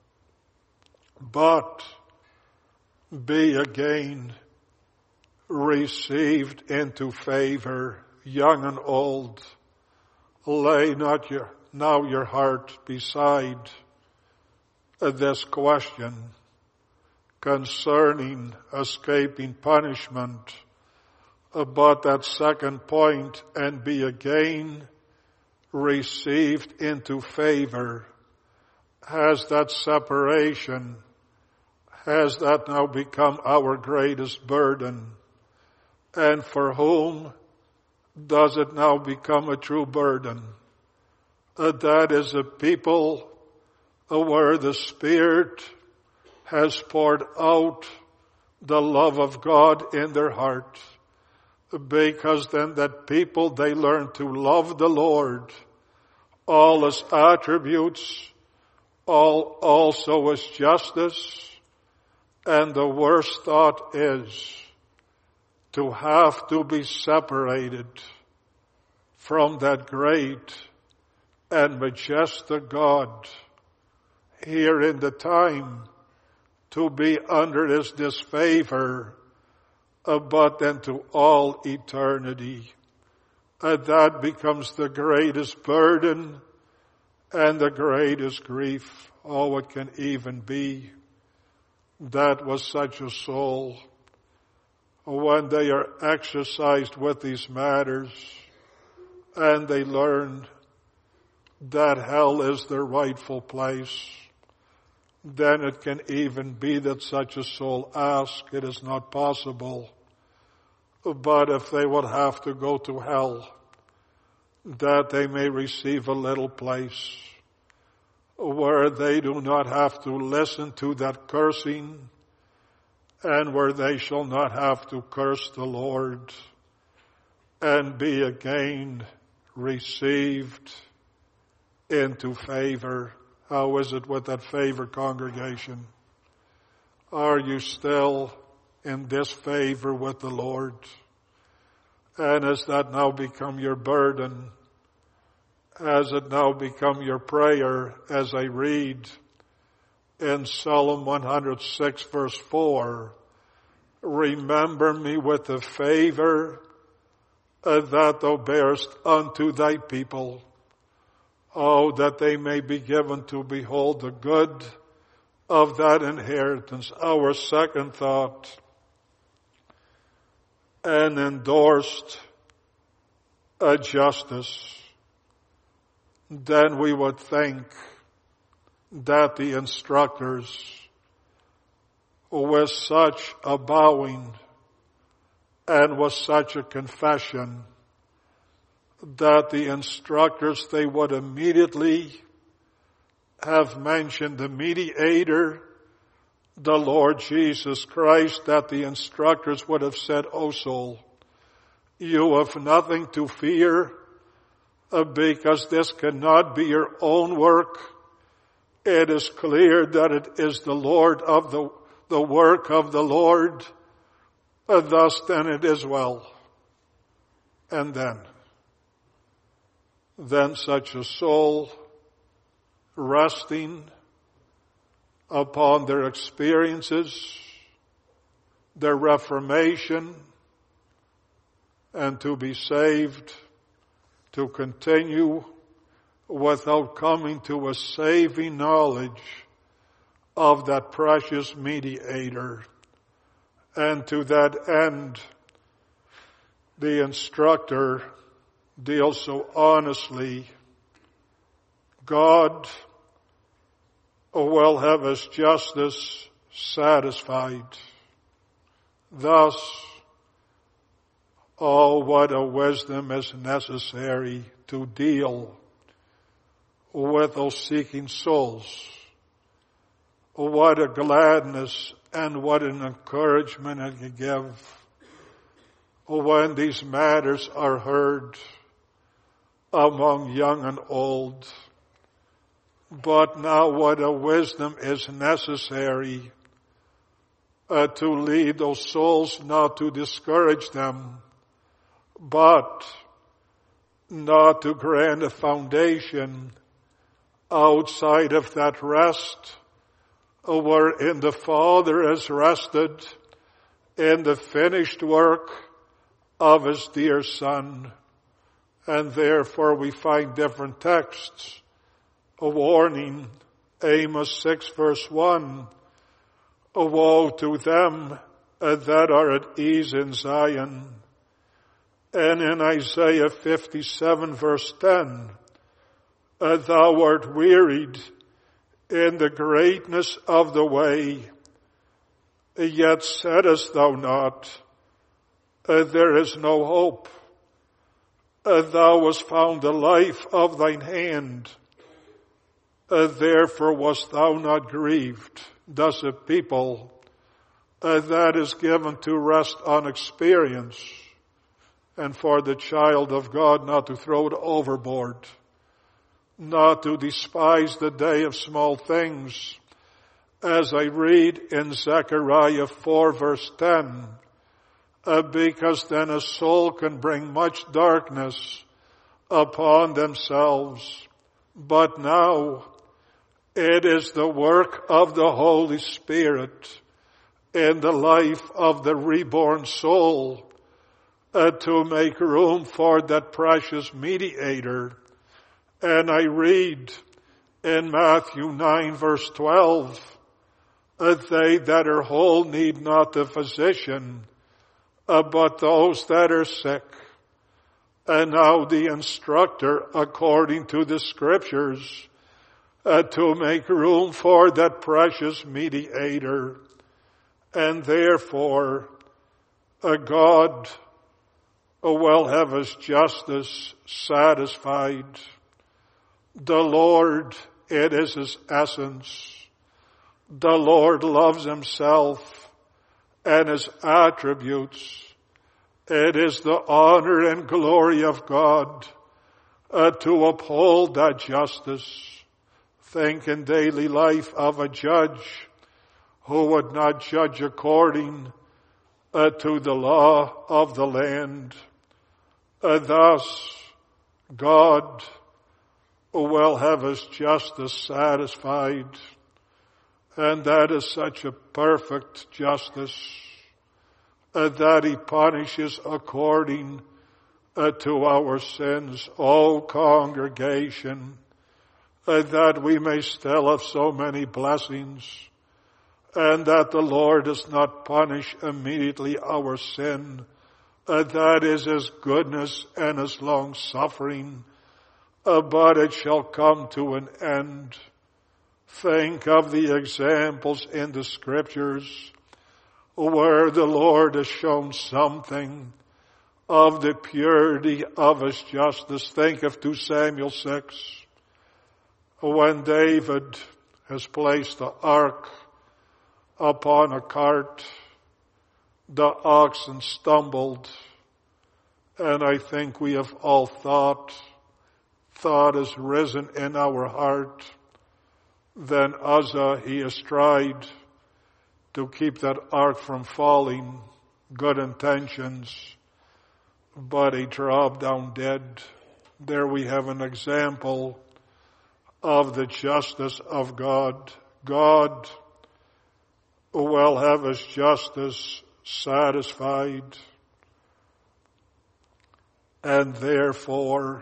but be again received into favor. Young and old, lay not your, now your heart beside this question concerning escaping punishment, but that second point, and be again received into favor. Has that separation, has that now become our greatest burden? And for whom does it now become a true burden? Uh, that is a people uh, where the Spirit has poured out the love of God in their heart. Because then that people, they learn to love the Lord, all His attributes, all also His justice. And the worst thought is to have to be separated from that great and majestic God here in the time, to be under His disfavor, uh, but then to all eternity. And that becomes the greatest burden and the greatest grief. Oh, it can even be. That was such a soul. When they are exercised with these matters and they learn that hell is their rightful place, then it can even be that such a soul asks, it is not possible, but if they would have to go to hell, that they may receive a little place where they do not have to listen to that cursing, and where they shall not have to curse the Lord, and be again received into favor. How is it with that favor, congregation? Are you still in disfavor with the Lord? And has that now become your burden? Has it now become your prayer? As I read in Psalm one hundred six verse four, remember me with the favor that thou bearest unto thy people. Oh, that they may be given to behold the good of that inheritance. Our second thought, and endorsed a justice. Then we would think that the instructors, with such a bowing and with such a confession, that the instructors, they would immediately have mentioned the mediator, the Lord Jesus Christ, that the instructors would have said, O soul, you have nothing to fear, uh, because this cannot be your own work. It is clear that it is the Lord of the, the work of the Lord. Uh, thus then it is well. And then, then such a soul resting upon their experiences, their reformation, and to be saved, to continue without coming to a saving knowledge of that precious mediator. And to that end, the instructor deals so honestly. God will have His justice satisfied. Thus, oh, what a wisdom is necessary to deal with those seeking souls. What a gladness and what an encouragement it can give when these matters are heard among young and old. But now what a wisdom is necessary uh, to lead those souls, not to discourage them, but not to grant a foundation outside of that rest wherein the Father has rested in the finished work of His dear Son. And therefore we find different texts. A warning, Amos six verse one, woe to them that are at ease in Zion. And in Isaiah fifty-seven verse ten, thou art wearied in the greatness of the way, Yet saidest thou not, uh, there is no hope. Uh, thou wast found the life of thine hand. Uh, therefore wast thou not grieved. Thus a people uh, that is given to rest on experience, and for the child of God not to throw it overboard, not to despise the day of small things. As I read in Zechariah four verse ten, uh, because then a soul can bring much darkness upon themselves. But now it is the work of the Holy Spirit in the life of the reborn soul uh, to make room for that precious mediator. And I read in Matthew nine verse twelve, uh, they that are whole need not the physician, uh, but those that are sick. And now the instructor, according to the scriptures, uh, to make room for that precious mediator. And therefore, uh, God uh, will have his justice satisfied. The Lord, it is his essence. The Lord loves himself and his attributes. It is the honor and glory of God uh, to uphold that justice. Think in daily life of a judge who would not judge according uh, to the law of the land. Uh, thus, God will have his justice satisfied. And that is such a perfect justice uh, that he punishes according uh, to our sins. O congregation, uh, that we may still have so many blessings, and that the Lord does not punish immediately our sin. Uh, that is his goodness and his long suffering. Uh, but it shall come to an end. Think of the examples in the scriptures where the Lord has shown something of the purity of his justice. Think of two Samuel six, when David has placed the ark upon a cart, the oxen stumbled, and I think we have all thought, thought has risen in our heart. Then Uzzah, he has tried to keep that ark from falling, good intentions, but he dropped down dead. There we have an example of the justice of God. God will have his justice satisfied, and therefore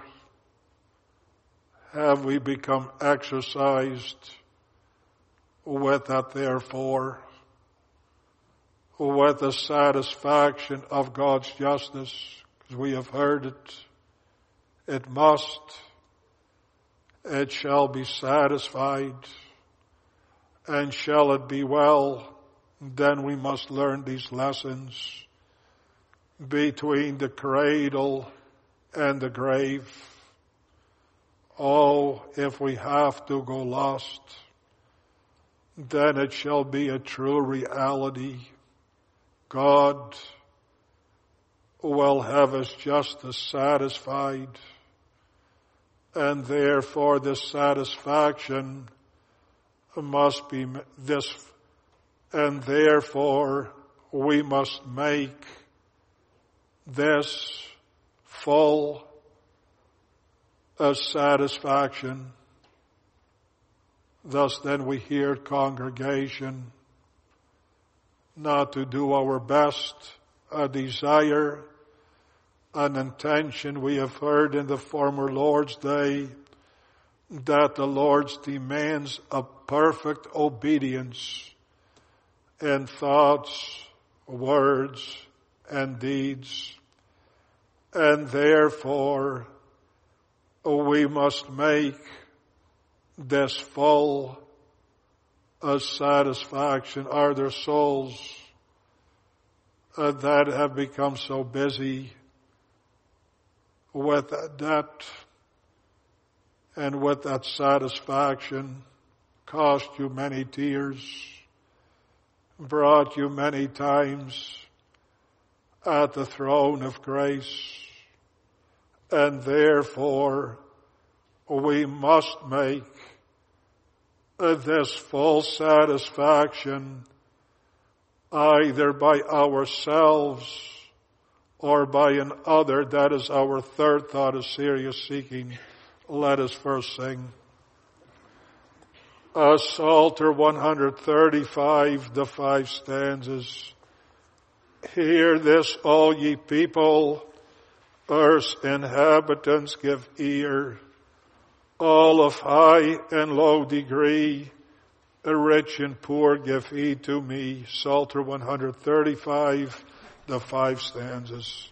have we become exercised with that therefore, with the satisfaction of God's justice, because we have heard it, it must, it shall be satisfied, and shall it be well, then we must learn these lessons between the cradle and the grave. Oh, if we have to go lost, then it shall be a true reality. God will have his justice satisfied, and therefore this satisfaction must be this, and therefore we must make this full of satisfaction. Thus then we hear, congregation, not to do our best, a desire, an intention. We have heard in the former Lord's Day that the Lord's demands a perfect obedience in thoughts, words, and deeds. And therefore, we must make this full of satisfaction. Are there souls uh, that have become so busy with that and with that satisfaction, cost you many tears, brought you many times at the throne of grace, and therefore we must make this full satisfaction either by ourselves or by an other. That is our third thought of serious seeking. Let us first sing. Uh, Psalter one thirty-five, the five stanzas. Hear this, all ye people, earth's inhabitants, give ear, all of high and low degree, rich and poor, give heed to me. Psalter one thirty-five, the five stanzas.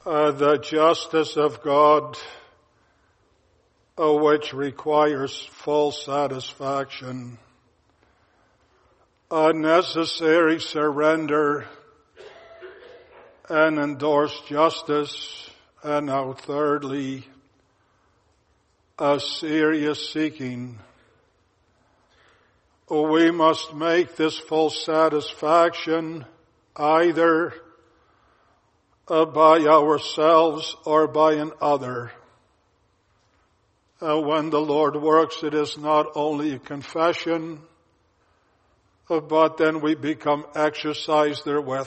uh, the justice of God, uh, which requires full satisfaction, a necessary surrender, and endorsed justice, and now thirdly, a serious seeking. We must make this full satisfaction either uh, by ourselves or by another. Uh, when the Lord works, it is not only a confession, uh, but then we become exercised therewith.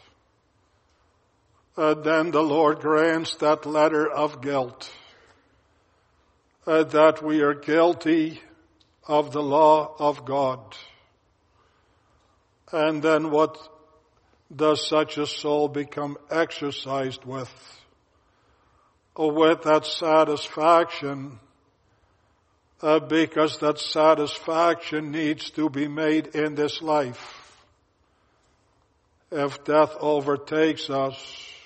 Uh, then the Lord grants that letter of guilt, uh, that we are guilty of the law of God. And then what does such a soul become exercised with? Uh, with that satisfaction, uh, because that satisfaction needs to be made in this life. If death overtakes us,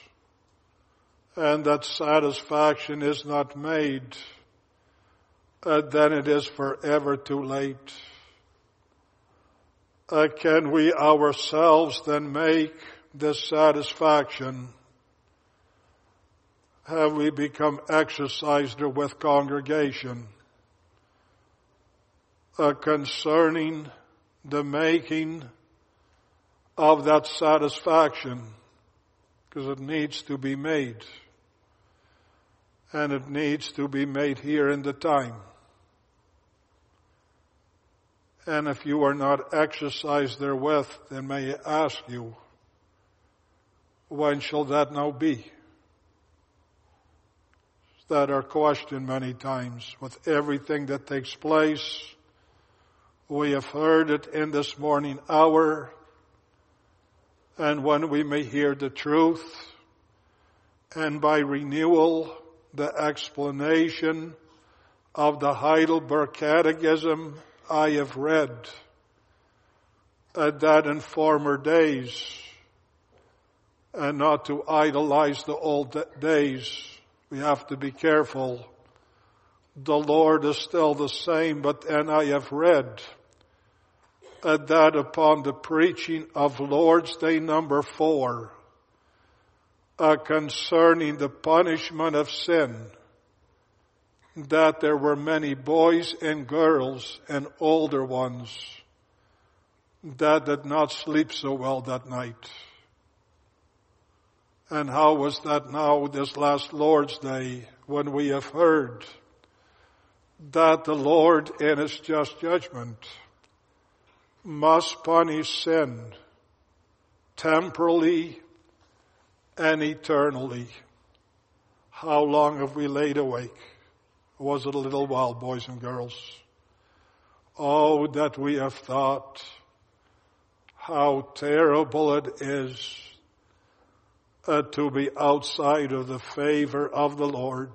and that satisfaction is not made, uh, then it is forever too late. Uh, can we ourselves then make this satisfaction? Have we become exercised with congregation uh, concerning the making of that satisfaction? Because it needs to be made. And it needs to be made here in the time. And if you are not exercised therewith, then may I ask you, when shall that now be? Is that our question many times? With everything that takes place, we have heard it in this morning hour, and when we may hear the truth, and by renewal, the explanation of the Heidelberg Catechism I have read, uh, that in former days, and not to idolize the old days, we have to be careful. The Lord is still the same, but then I have read uh, that upon the preaching of Lord's Day number four, uh, concerning the punishment of sin, that there were many boys and girls and older ones that did not sleep so well that night. And how was that now this last Lord's Day, when we have heard that the Lord in His just judgment must punish sin temporally and eternally? How long have we laid awake? Was it a little while, boys and girls? Oh, that we have thought how terrible it is uh, to be outside of the favor of the Lord.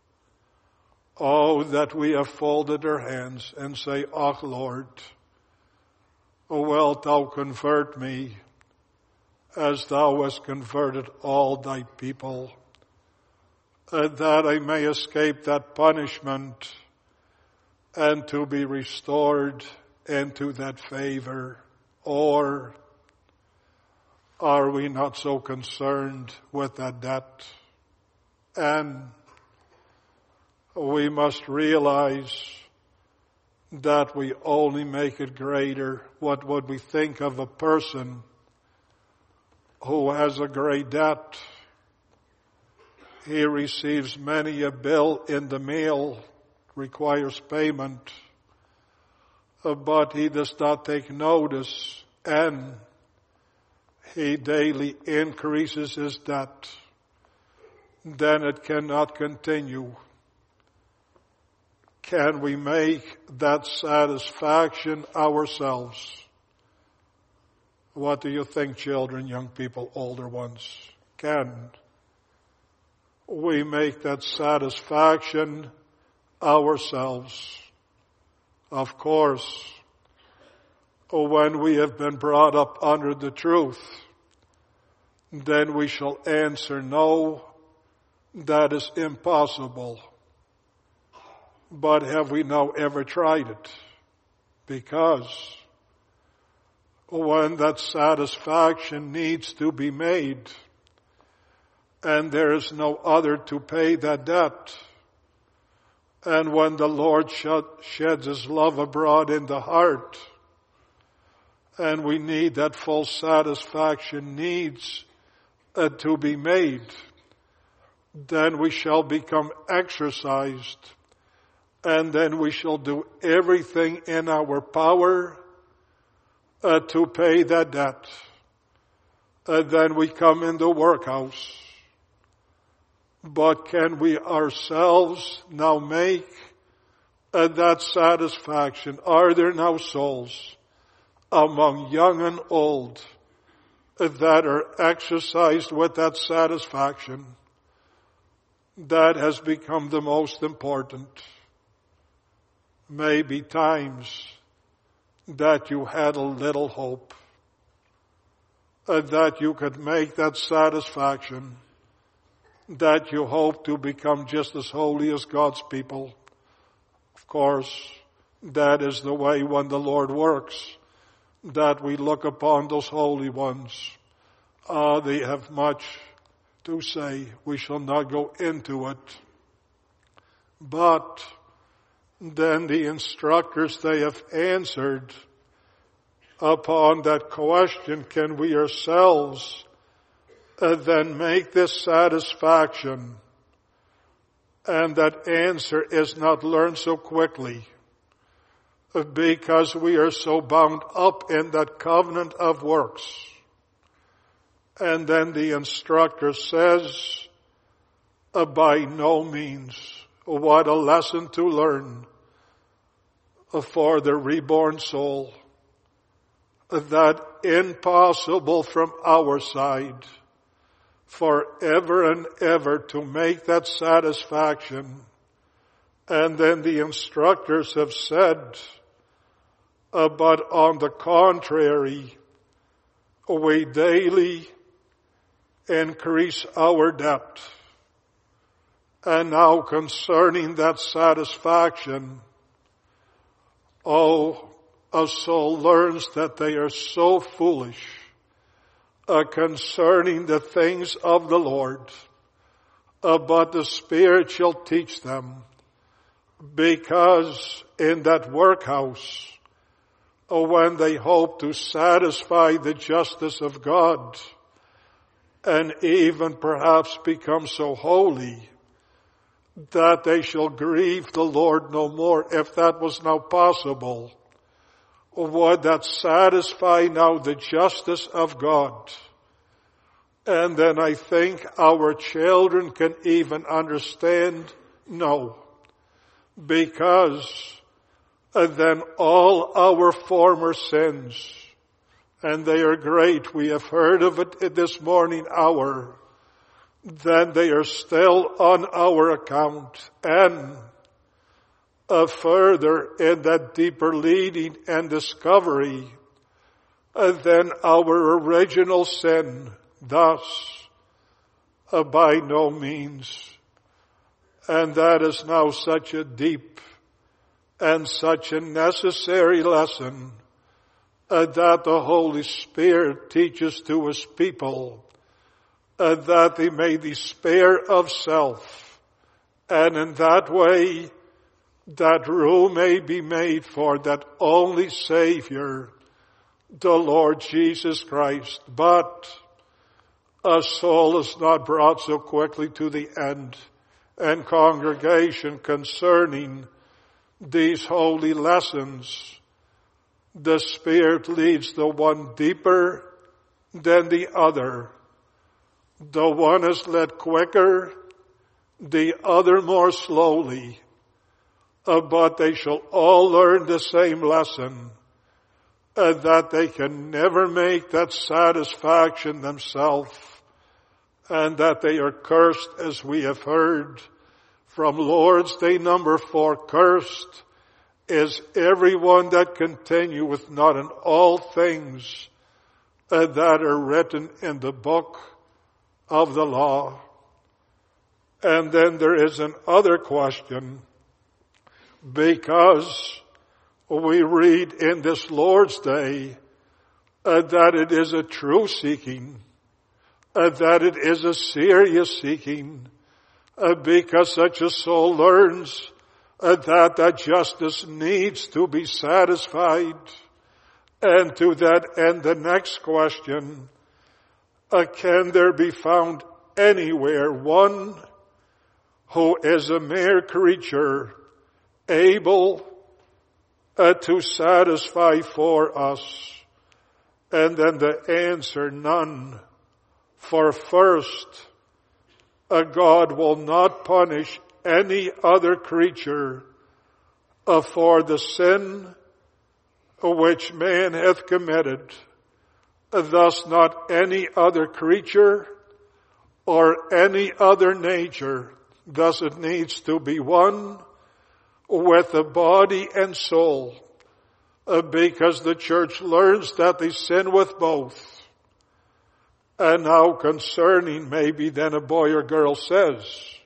Oh, that we have folded our hands and say, "Oh Lord, oh, wilt thou convert me as thou hast converted all thy people, uh, that I may escape that punishment and to be restored into that favor." Or are we not so concerned with that debt? And we must realize that we only make it greater. What would we think of a person who has a great debt? He receives many a bill in the mail, requires payment, but he does not take notice, and he daily increases his debt. Then it cannot continue. Can we make that satisfaction ourselves? What do you think, children, young people, older ones? Can we make that satisfaction ourselves? Of course, when we have been brought up under the truth, then we shall answer no that is impossible. But have we now ever tried it? Because when that satisfaction needs to be made, and there is no other to pay that debt, and when the Lord sheds His love abroad in the heart, and we need that full satisfaction needs uh, to be made, then we shall become exercised, and then we shall do everything in our power uh, to pay that debt. And then we come in the workhouse. But can we ourselves now make uh, that satisfaction? Are there now souls among young and old uh, that are exercised with that satisfaction? That has become the most important. Maybe times that you had a little hope, uh, that you could make that satisfaction, that you hope to become just as holy as God's people. Of course, that is the way when the Lord works, that we look upon those holy ones. Ah, uh, they have much to say. We shall not go into it. But then the instructors, they have answered upon that question, can we ourselves uh, then make this satisfaction? And that answer is not learned so quickly, uh, because we are so bound up in that covenant of works. And then the instructor says, uh, by no means. What a lesson to learn uh, for the reborn soul. Uh, that impossible from our side forever and ever to make that satisfaction. And then the instructors have said, uh, but on the contrary, we daily increase our debt. And now concerning that satisfaction, oh, a soul learns that they are so foolish uh, concerning the things of the Lord, uh, but the Spirit shall teach them, because in that workhouse, uh, when they hope to satisfy the justice of God, and even perhaps become so holy that they shall grieve the Lord no more, if that was now possible, would that satisfy now the justice of God? And then I think our children can even understand, no, because then all our former sins, and they are great, we have heard of it in this morning hour, then they are still on our account. And uh, further in that deeper leading and discovery, uh, then our original sin, thus uh, by no means. And that is now such a deep and such a necessary lesson uh, that the Holy Spirit teaches to His people, uh, that they may despair of self, and in that way that room may be made for that only Savior, the Lord Jesus Christ. But a soul is not brought so quickly to the end, and congregation, concerning these holy lessons, the Spirit leads the one deeper than the other. The one is led quicker, the other more slowly. Uh, but they shall all learn the same lesson, uh, that they can never make that satisfaction themselves, and that they are cursed, as we have heard from Lord's Day number four. Cursed is everyone that continueth not in all things uh, that are written in the book of the law. And then there is another question, because we read in this Lord's Day uh, that it is a true seeking, uh, that it is a serious seeking, uh, because such a soul learns uh, that that justice needs to be satisfied. And to that end, the next question, uh, can there be found anywhere one who is a mere creature able uh, to satisfy for us? And then the answer, none. For first, uh, God will not punish any other creature uh, for the sin which man hath committed. Uh, thus not any other creature or any other nature. Thus it needs to be one with the body and soul, uh, because the church learns that they sin with both. And now concerning, maybe then a boy or girl says,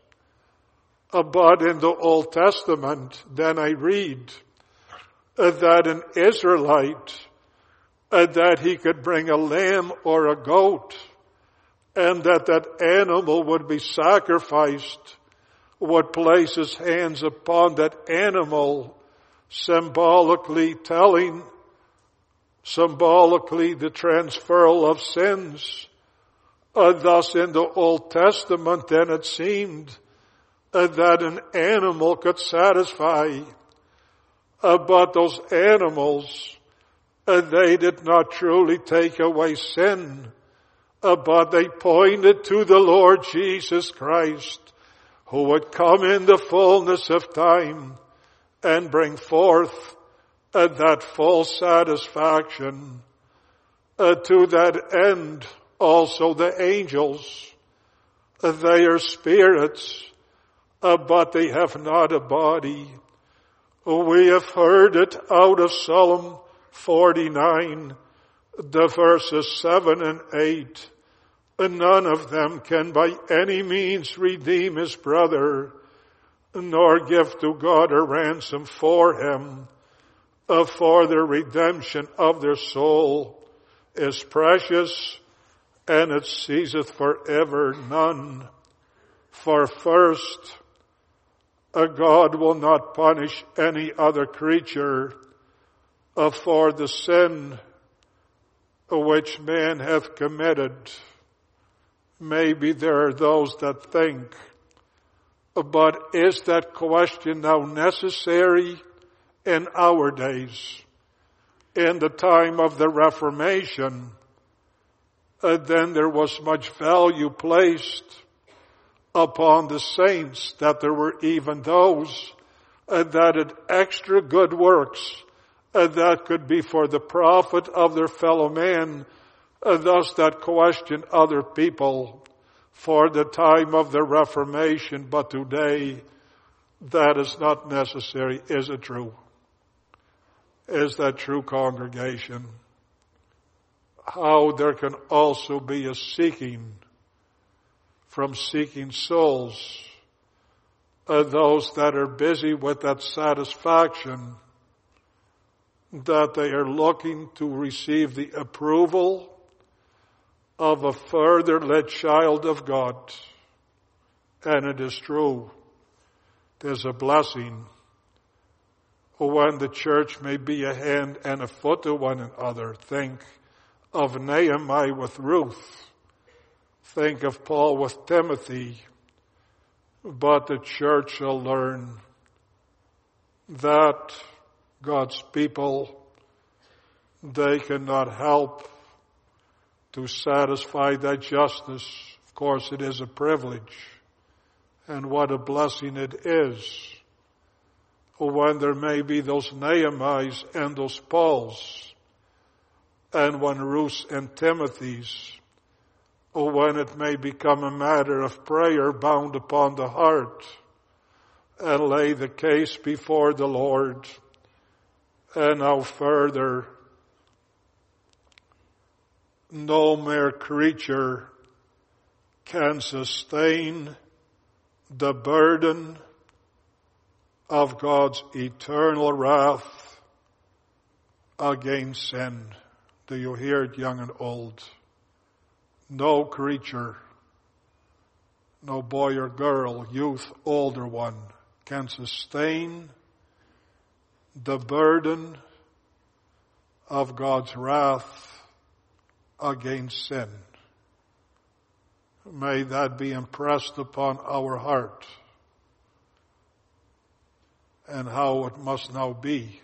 uh, but in the Old Testament, then I read uh, that an Israelite, uh, that he could bring a lamb or a goat, and that that animal would be sacrificed, would place his hands upon that animal, symbolically telling, symbolically the transferal of sins. Uh, thus in the Old Testament then it seemed uh, that an animal could satisfy. Uh, but those animals, uh, they did not truly take away sin, uh, but they pointed to the Lord Jesus Christ, who would come in the fullness of time and bring forth uh, that full satisfaction. Uh, to that end, also the angels, uh, they are spirits, uh, but they have not a body. We have heard it out of Psalm forty-nine, the verses seven and eight. None of them can by any means redeem his brother, nor give to God a ransom for him, uh, for the redemption of their soul is precious, and it ceaseth forever. None. For first, a God will not punish any other creature uh, for the sin which man hath committed. Maybe there are those that think, but is that question now necessary in our days? In the time of the Reformation, uh, then there was much value placed upon the saints, that there were even those uh, that had extra good works uh, that could be for the profit of their fellow man. Uh, thus that questioned other people for the time of the Reformation, but today that is not necessary. Is it true? Is that true, congregation? How there can also be a seeking from seeking souls, uh, those that are busy with that satisfaction, that they are looking to receive the approval of a further led child of God. And it is true, there's a blessing when the church may be a hand and a foot to one another. Think of Nehemiah with Ruth. Think of Paul with Timothy. But the church shall learn that God's people, they cannot help to satisfy that justice. Of course, it is a privilege. And what a blessing it is when there may be those Nehemiahs and those Pauls, and when Ruths and Timothys, when it may become a matter of prayer bound upon the heart, and lay the case before the Lord. And now further, no mere creature can sustain the burden of God's eternal wrath against sin. Do you hear it, young and old? No creature, no boy or girl, youth, older one, can sustain the burden of God's wrath against sin. May that be impressed upon our heart, and how it must now be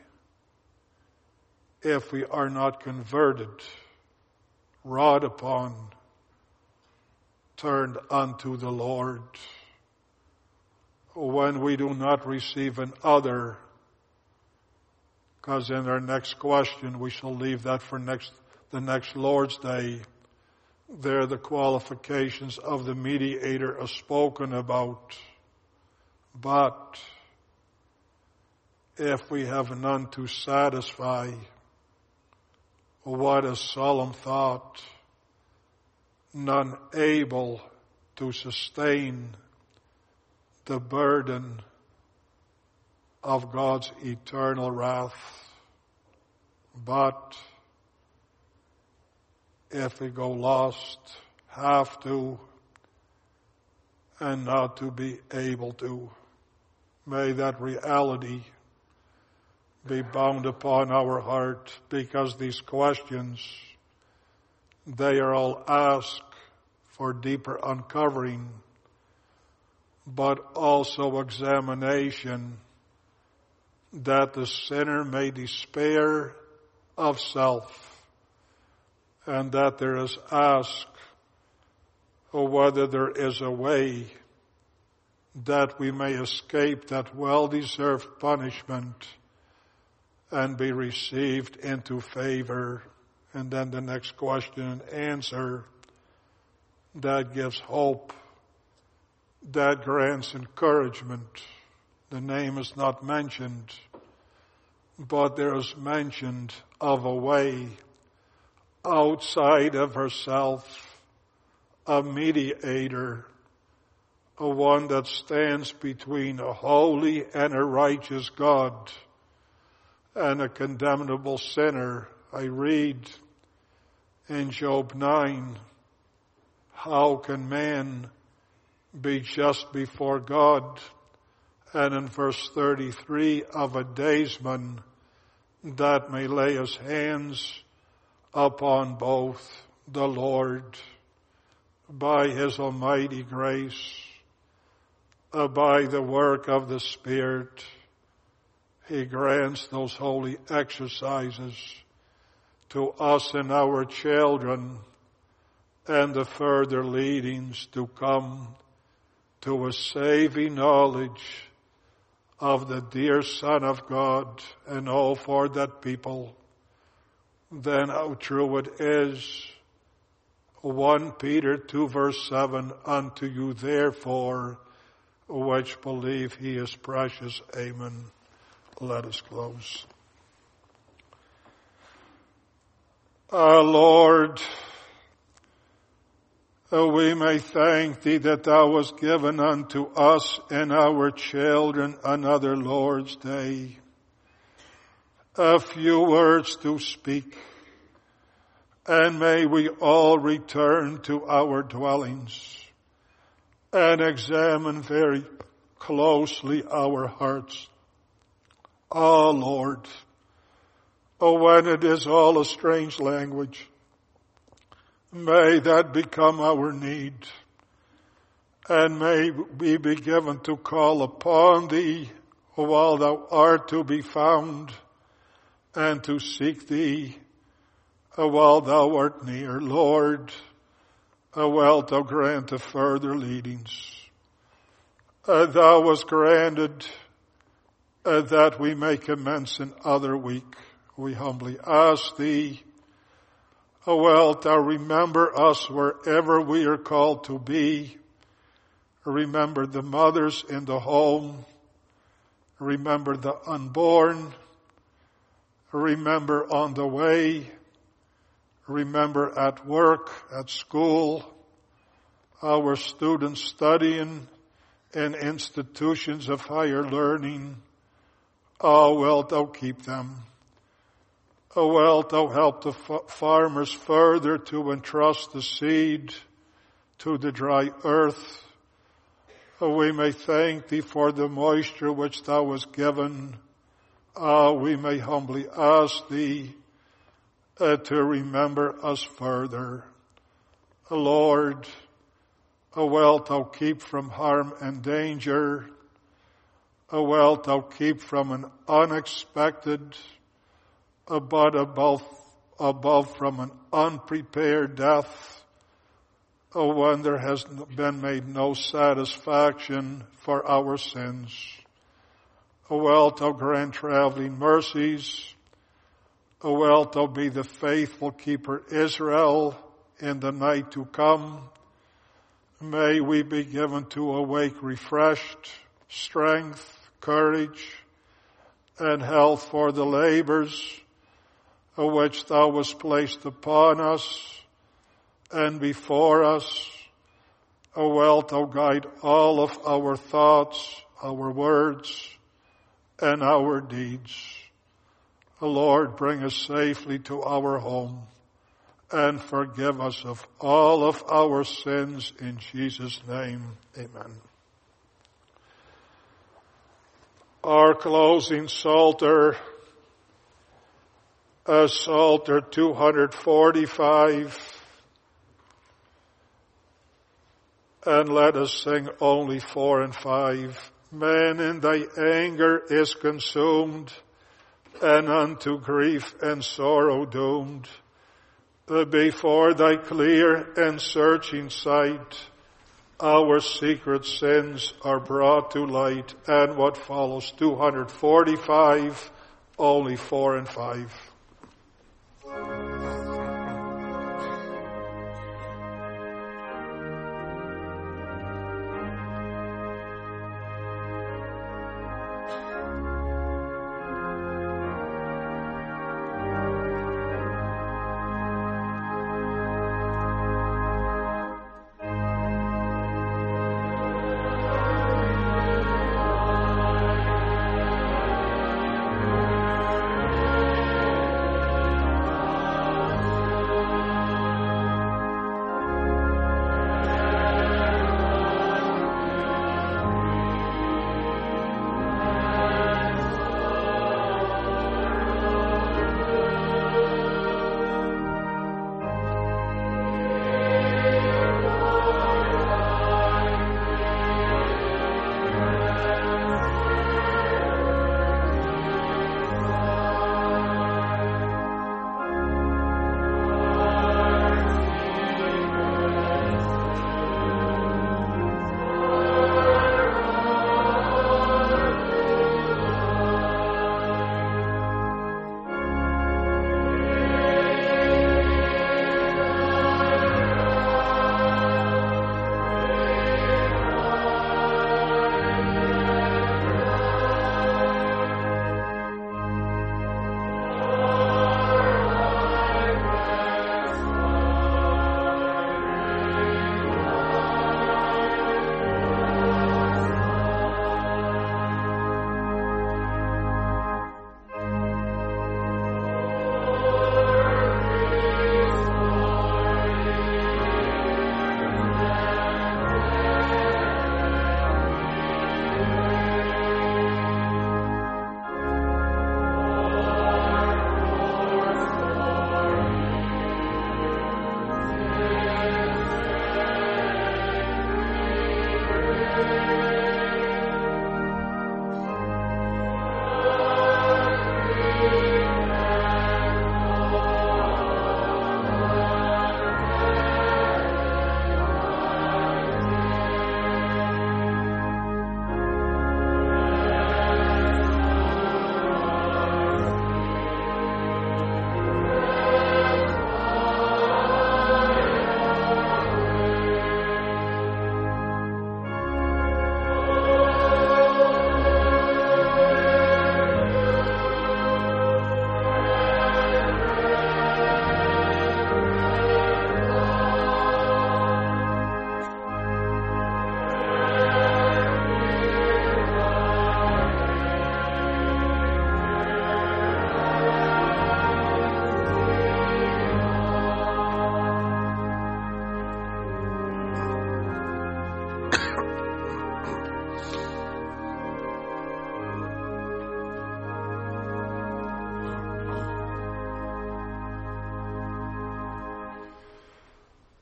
if we are not converted, wrought upon, turned unto the Lord, when we do not receive an other, because in our next question, we shall leave that for next the next Lord's Day. There the qualifications of the mediator are spoken about. But if we have none to satisfy, what a solemn thought, none able to sustain the burden of God's eternal wrath. But if we go lost, have to, and not to be able to, may that reality be bound upon our heart, because these questions, they are all asked for deeper uncovering, but also examination, that the sinner may despair of self, and that there is asked whether there is a way that we may escape that well-deserved punishment and be received into favor. And then the next question and answer, that gives hope, that grants encouragement. The name is not mentioned, but there is mentioned of a way outside of herself, a mediator, a one that stands between a holy and a righteous God and a condemnable sinner. I read in Job nine, how can man be just before God? And in verse thirty-three, of a daysman that may lay his hands upon both, the Lord, by his almighty grace, uh, by the work of the Spirit, he grants those holy exercises to us and our children, and the further leadings to come to a saving knowledge of the dear Son of God, and all for that people. Then how true it is. First Peter two verse seven, unto you therefore which believe he is precious. Amen. Let us close. Our Lord, we may thank thee that thou hast given unto us and our children another Lord's Day. A few words to speak, and may we all return to our dwellings and examine very closely our hearts. Ah, Lord, oh, when it is all a strange language, may that become our need, and may we be given to call upon thee while thou art to be found, and to seek thee while thou art near. Lord, wilt thou grant the further leadings. Uh, thou hast granted uh, that we may commence another week. We humbly ask thee, uh, wilt thou remember us wherever we are called to be. Remember the mothers in the home. Remember the unborn. Remember on the way. Remember at work, at school, our students studying in institutions of higher learning. Oh, wilt thou keep them? Oh, wilt thou help the f- farmers further to entrust the seed to the dry earth? Oh, we may thank thee for the moisture which thou hast given. Ah, we may humbly ask thee uh, to remember us further. Oh, Lord, oh, wilt thou keep from harm and danger? Oh, wilt thou keep from an unexpected, uh, but above, above from an unprepared death? Oh, when there has been made no satisfaction for our sins. O wilt thou grant traveling mercies. O wilt thou be the faithful keeper Israel in the night to come. May we be given to awake refreshed, strength, courage, and health for the labors which thou hast placed upon us and before us. O wilt thou guide all of our thoughts, our words, and our deeds. O Lord, bring us safely to our home and forgive us of all of our sins in Jesus' name. Amen. Our closing Psalter, uh, Psalter two forty-five. And let us sing only four and five. Man in thy anger is consumed, and unto grief and sorrow doomed. Before thy clear and searching sight, our secret sins are brought to light. And what follows, two forty-five, only four and five.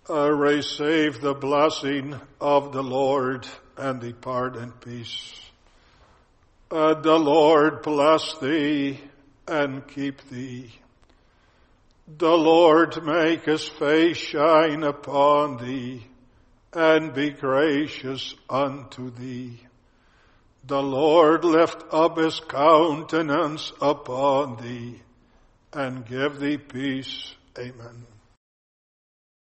uh, receive the blessing of the Lord and depart in peace. Uh, the Lord bless thee and keep thee. The Lord make his face shine upon thee and be gracious unto thee. The Lord lift up his countenance upon thee and give thee peace. Amen.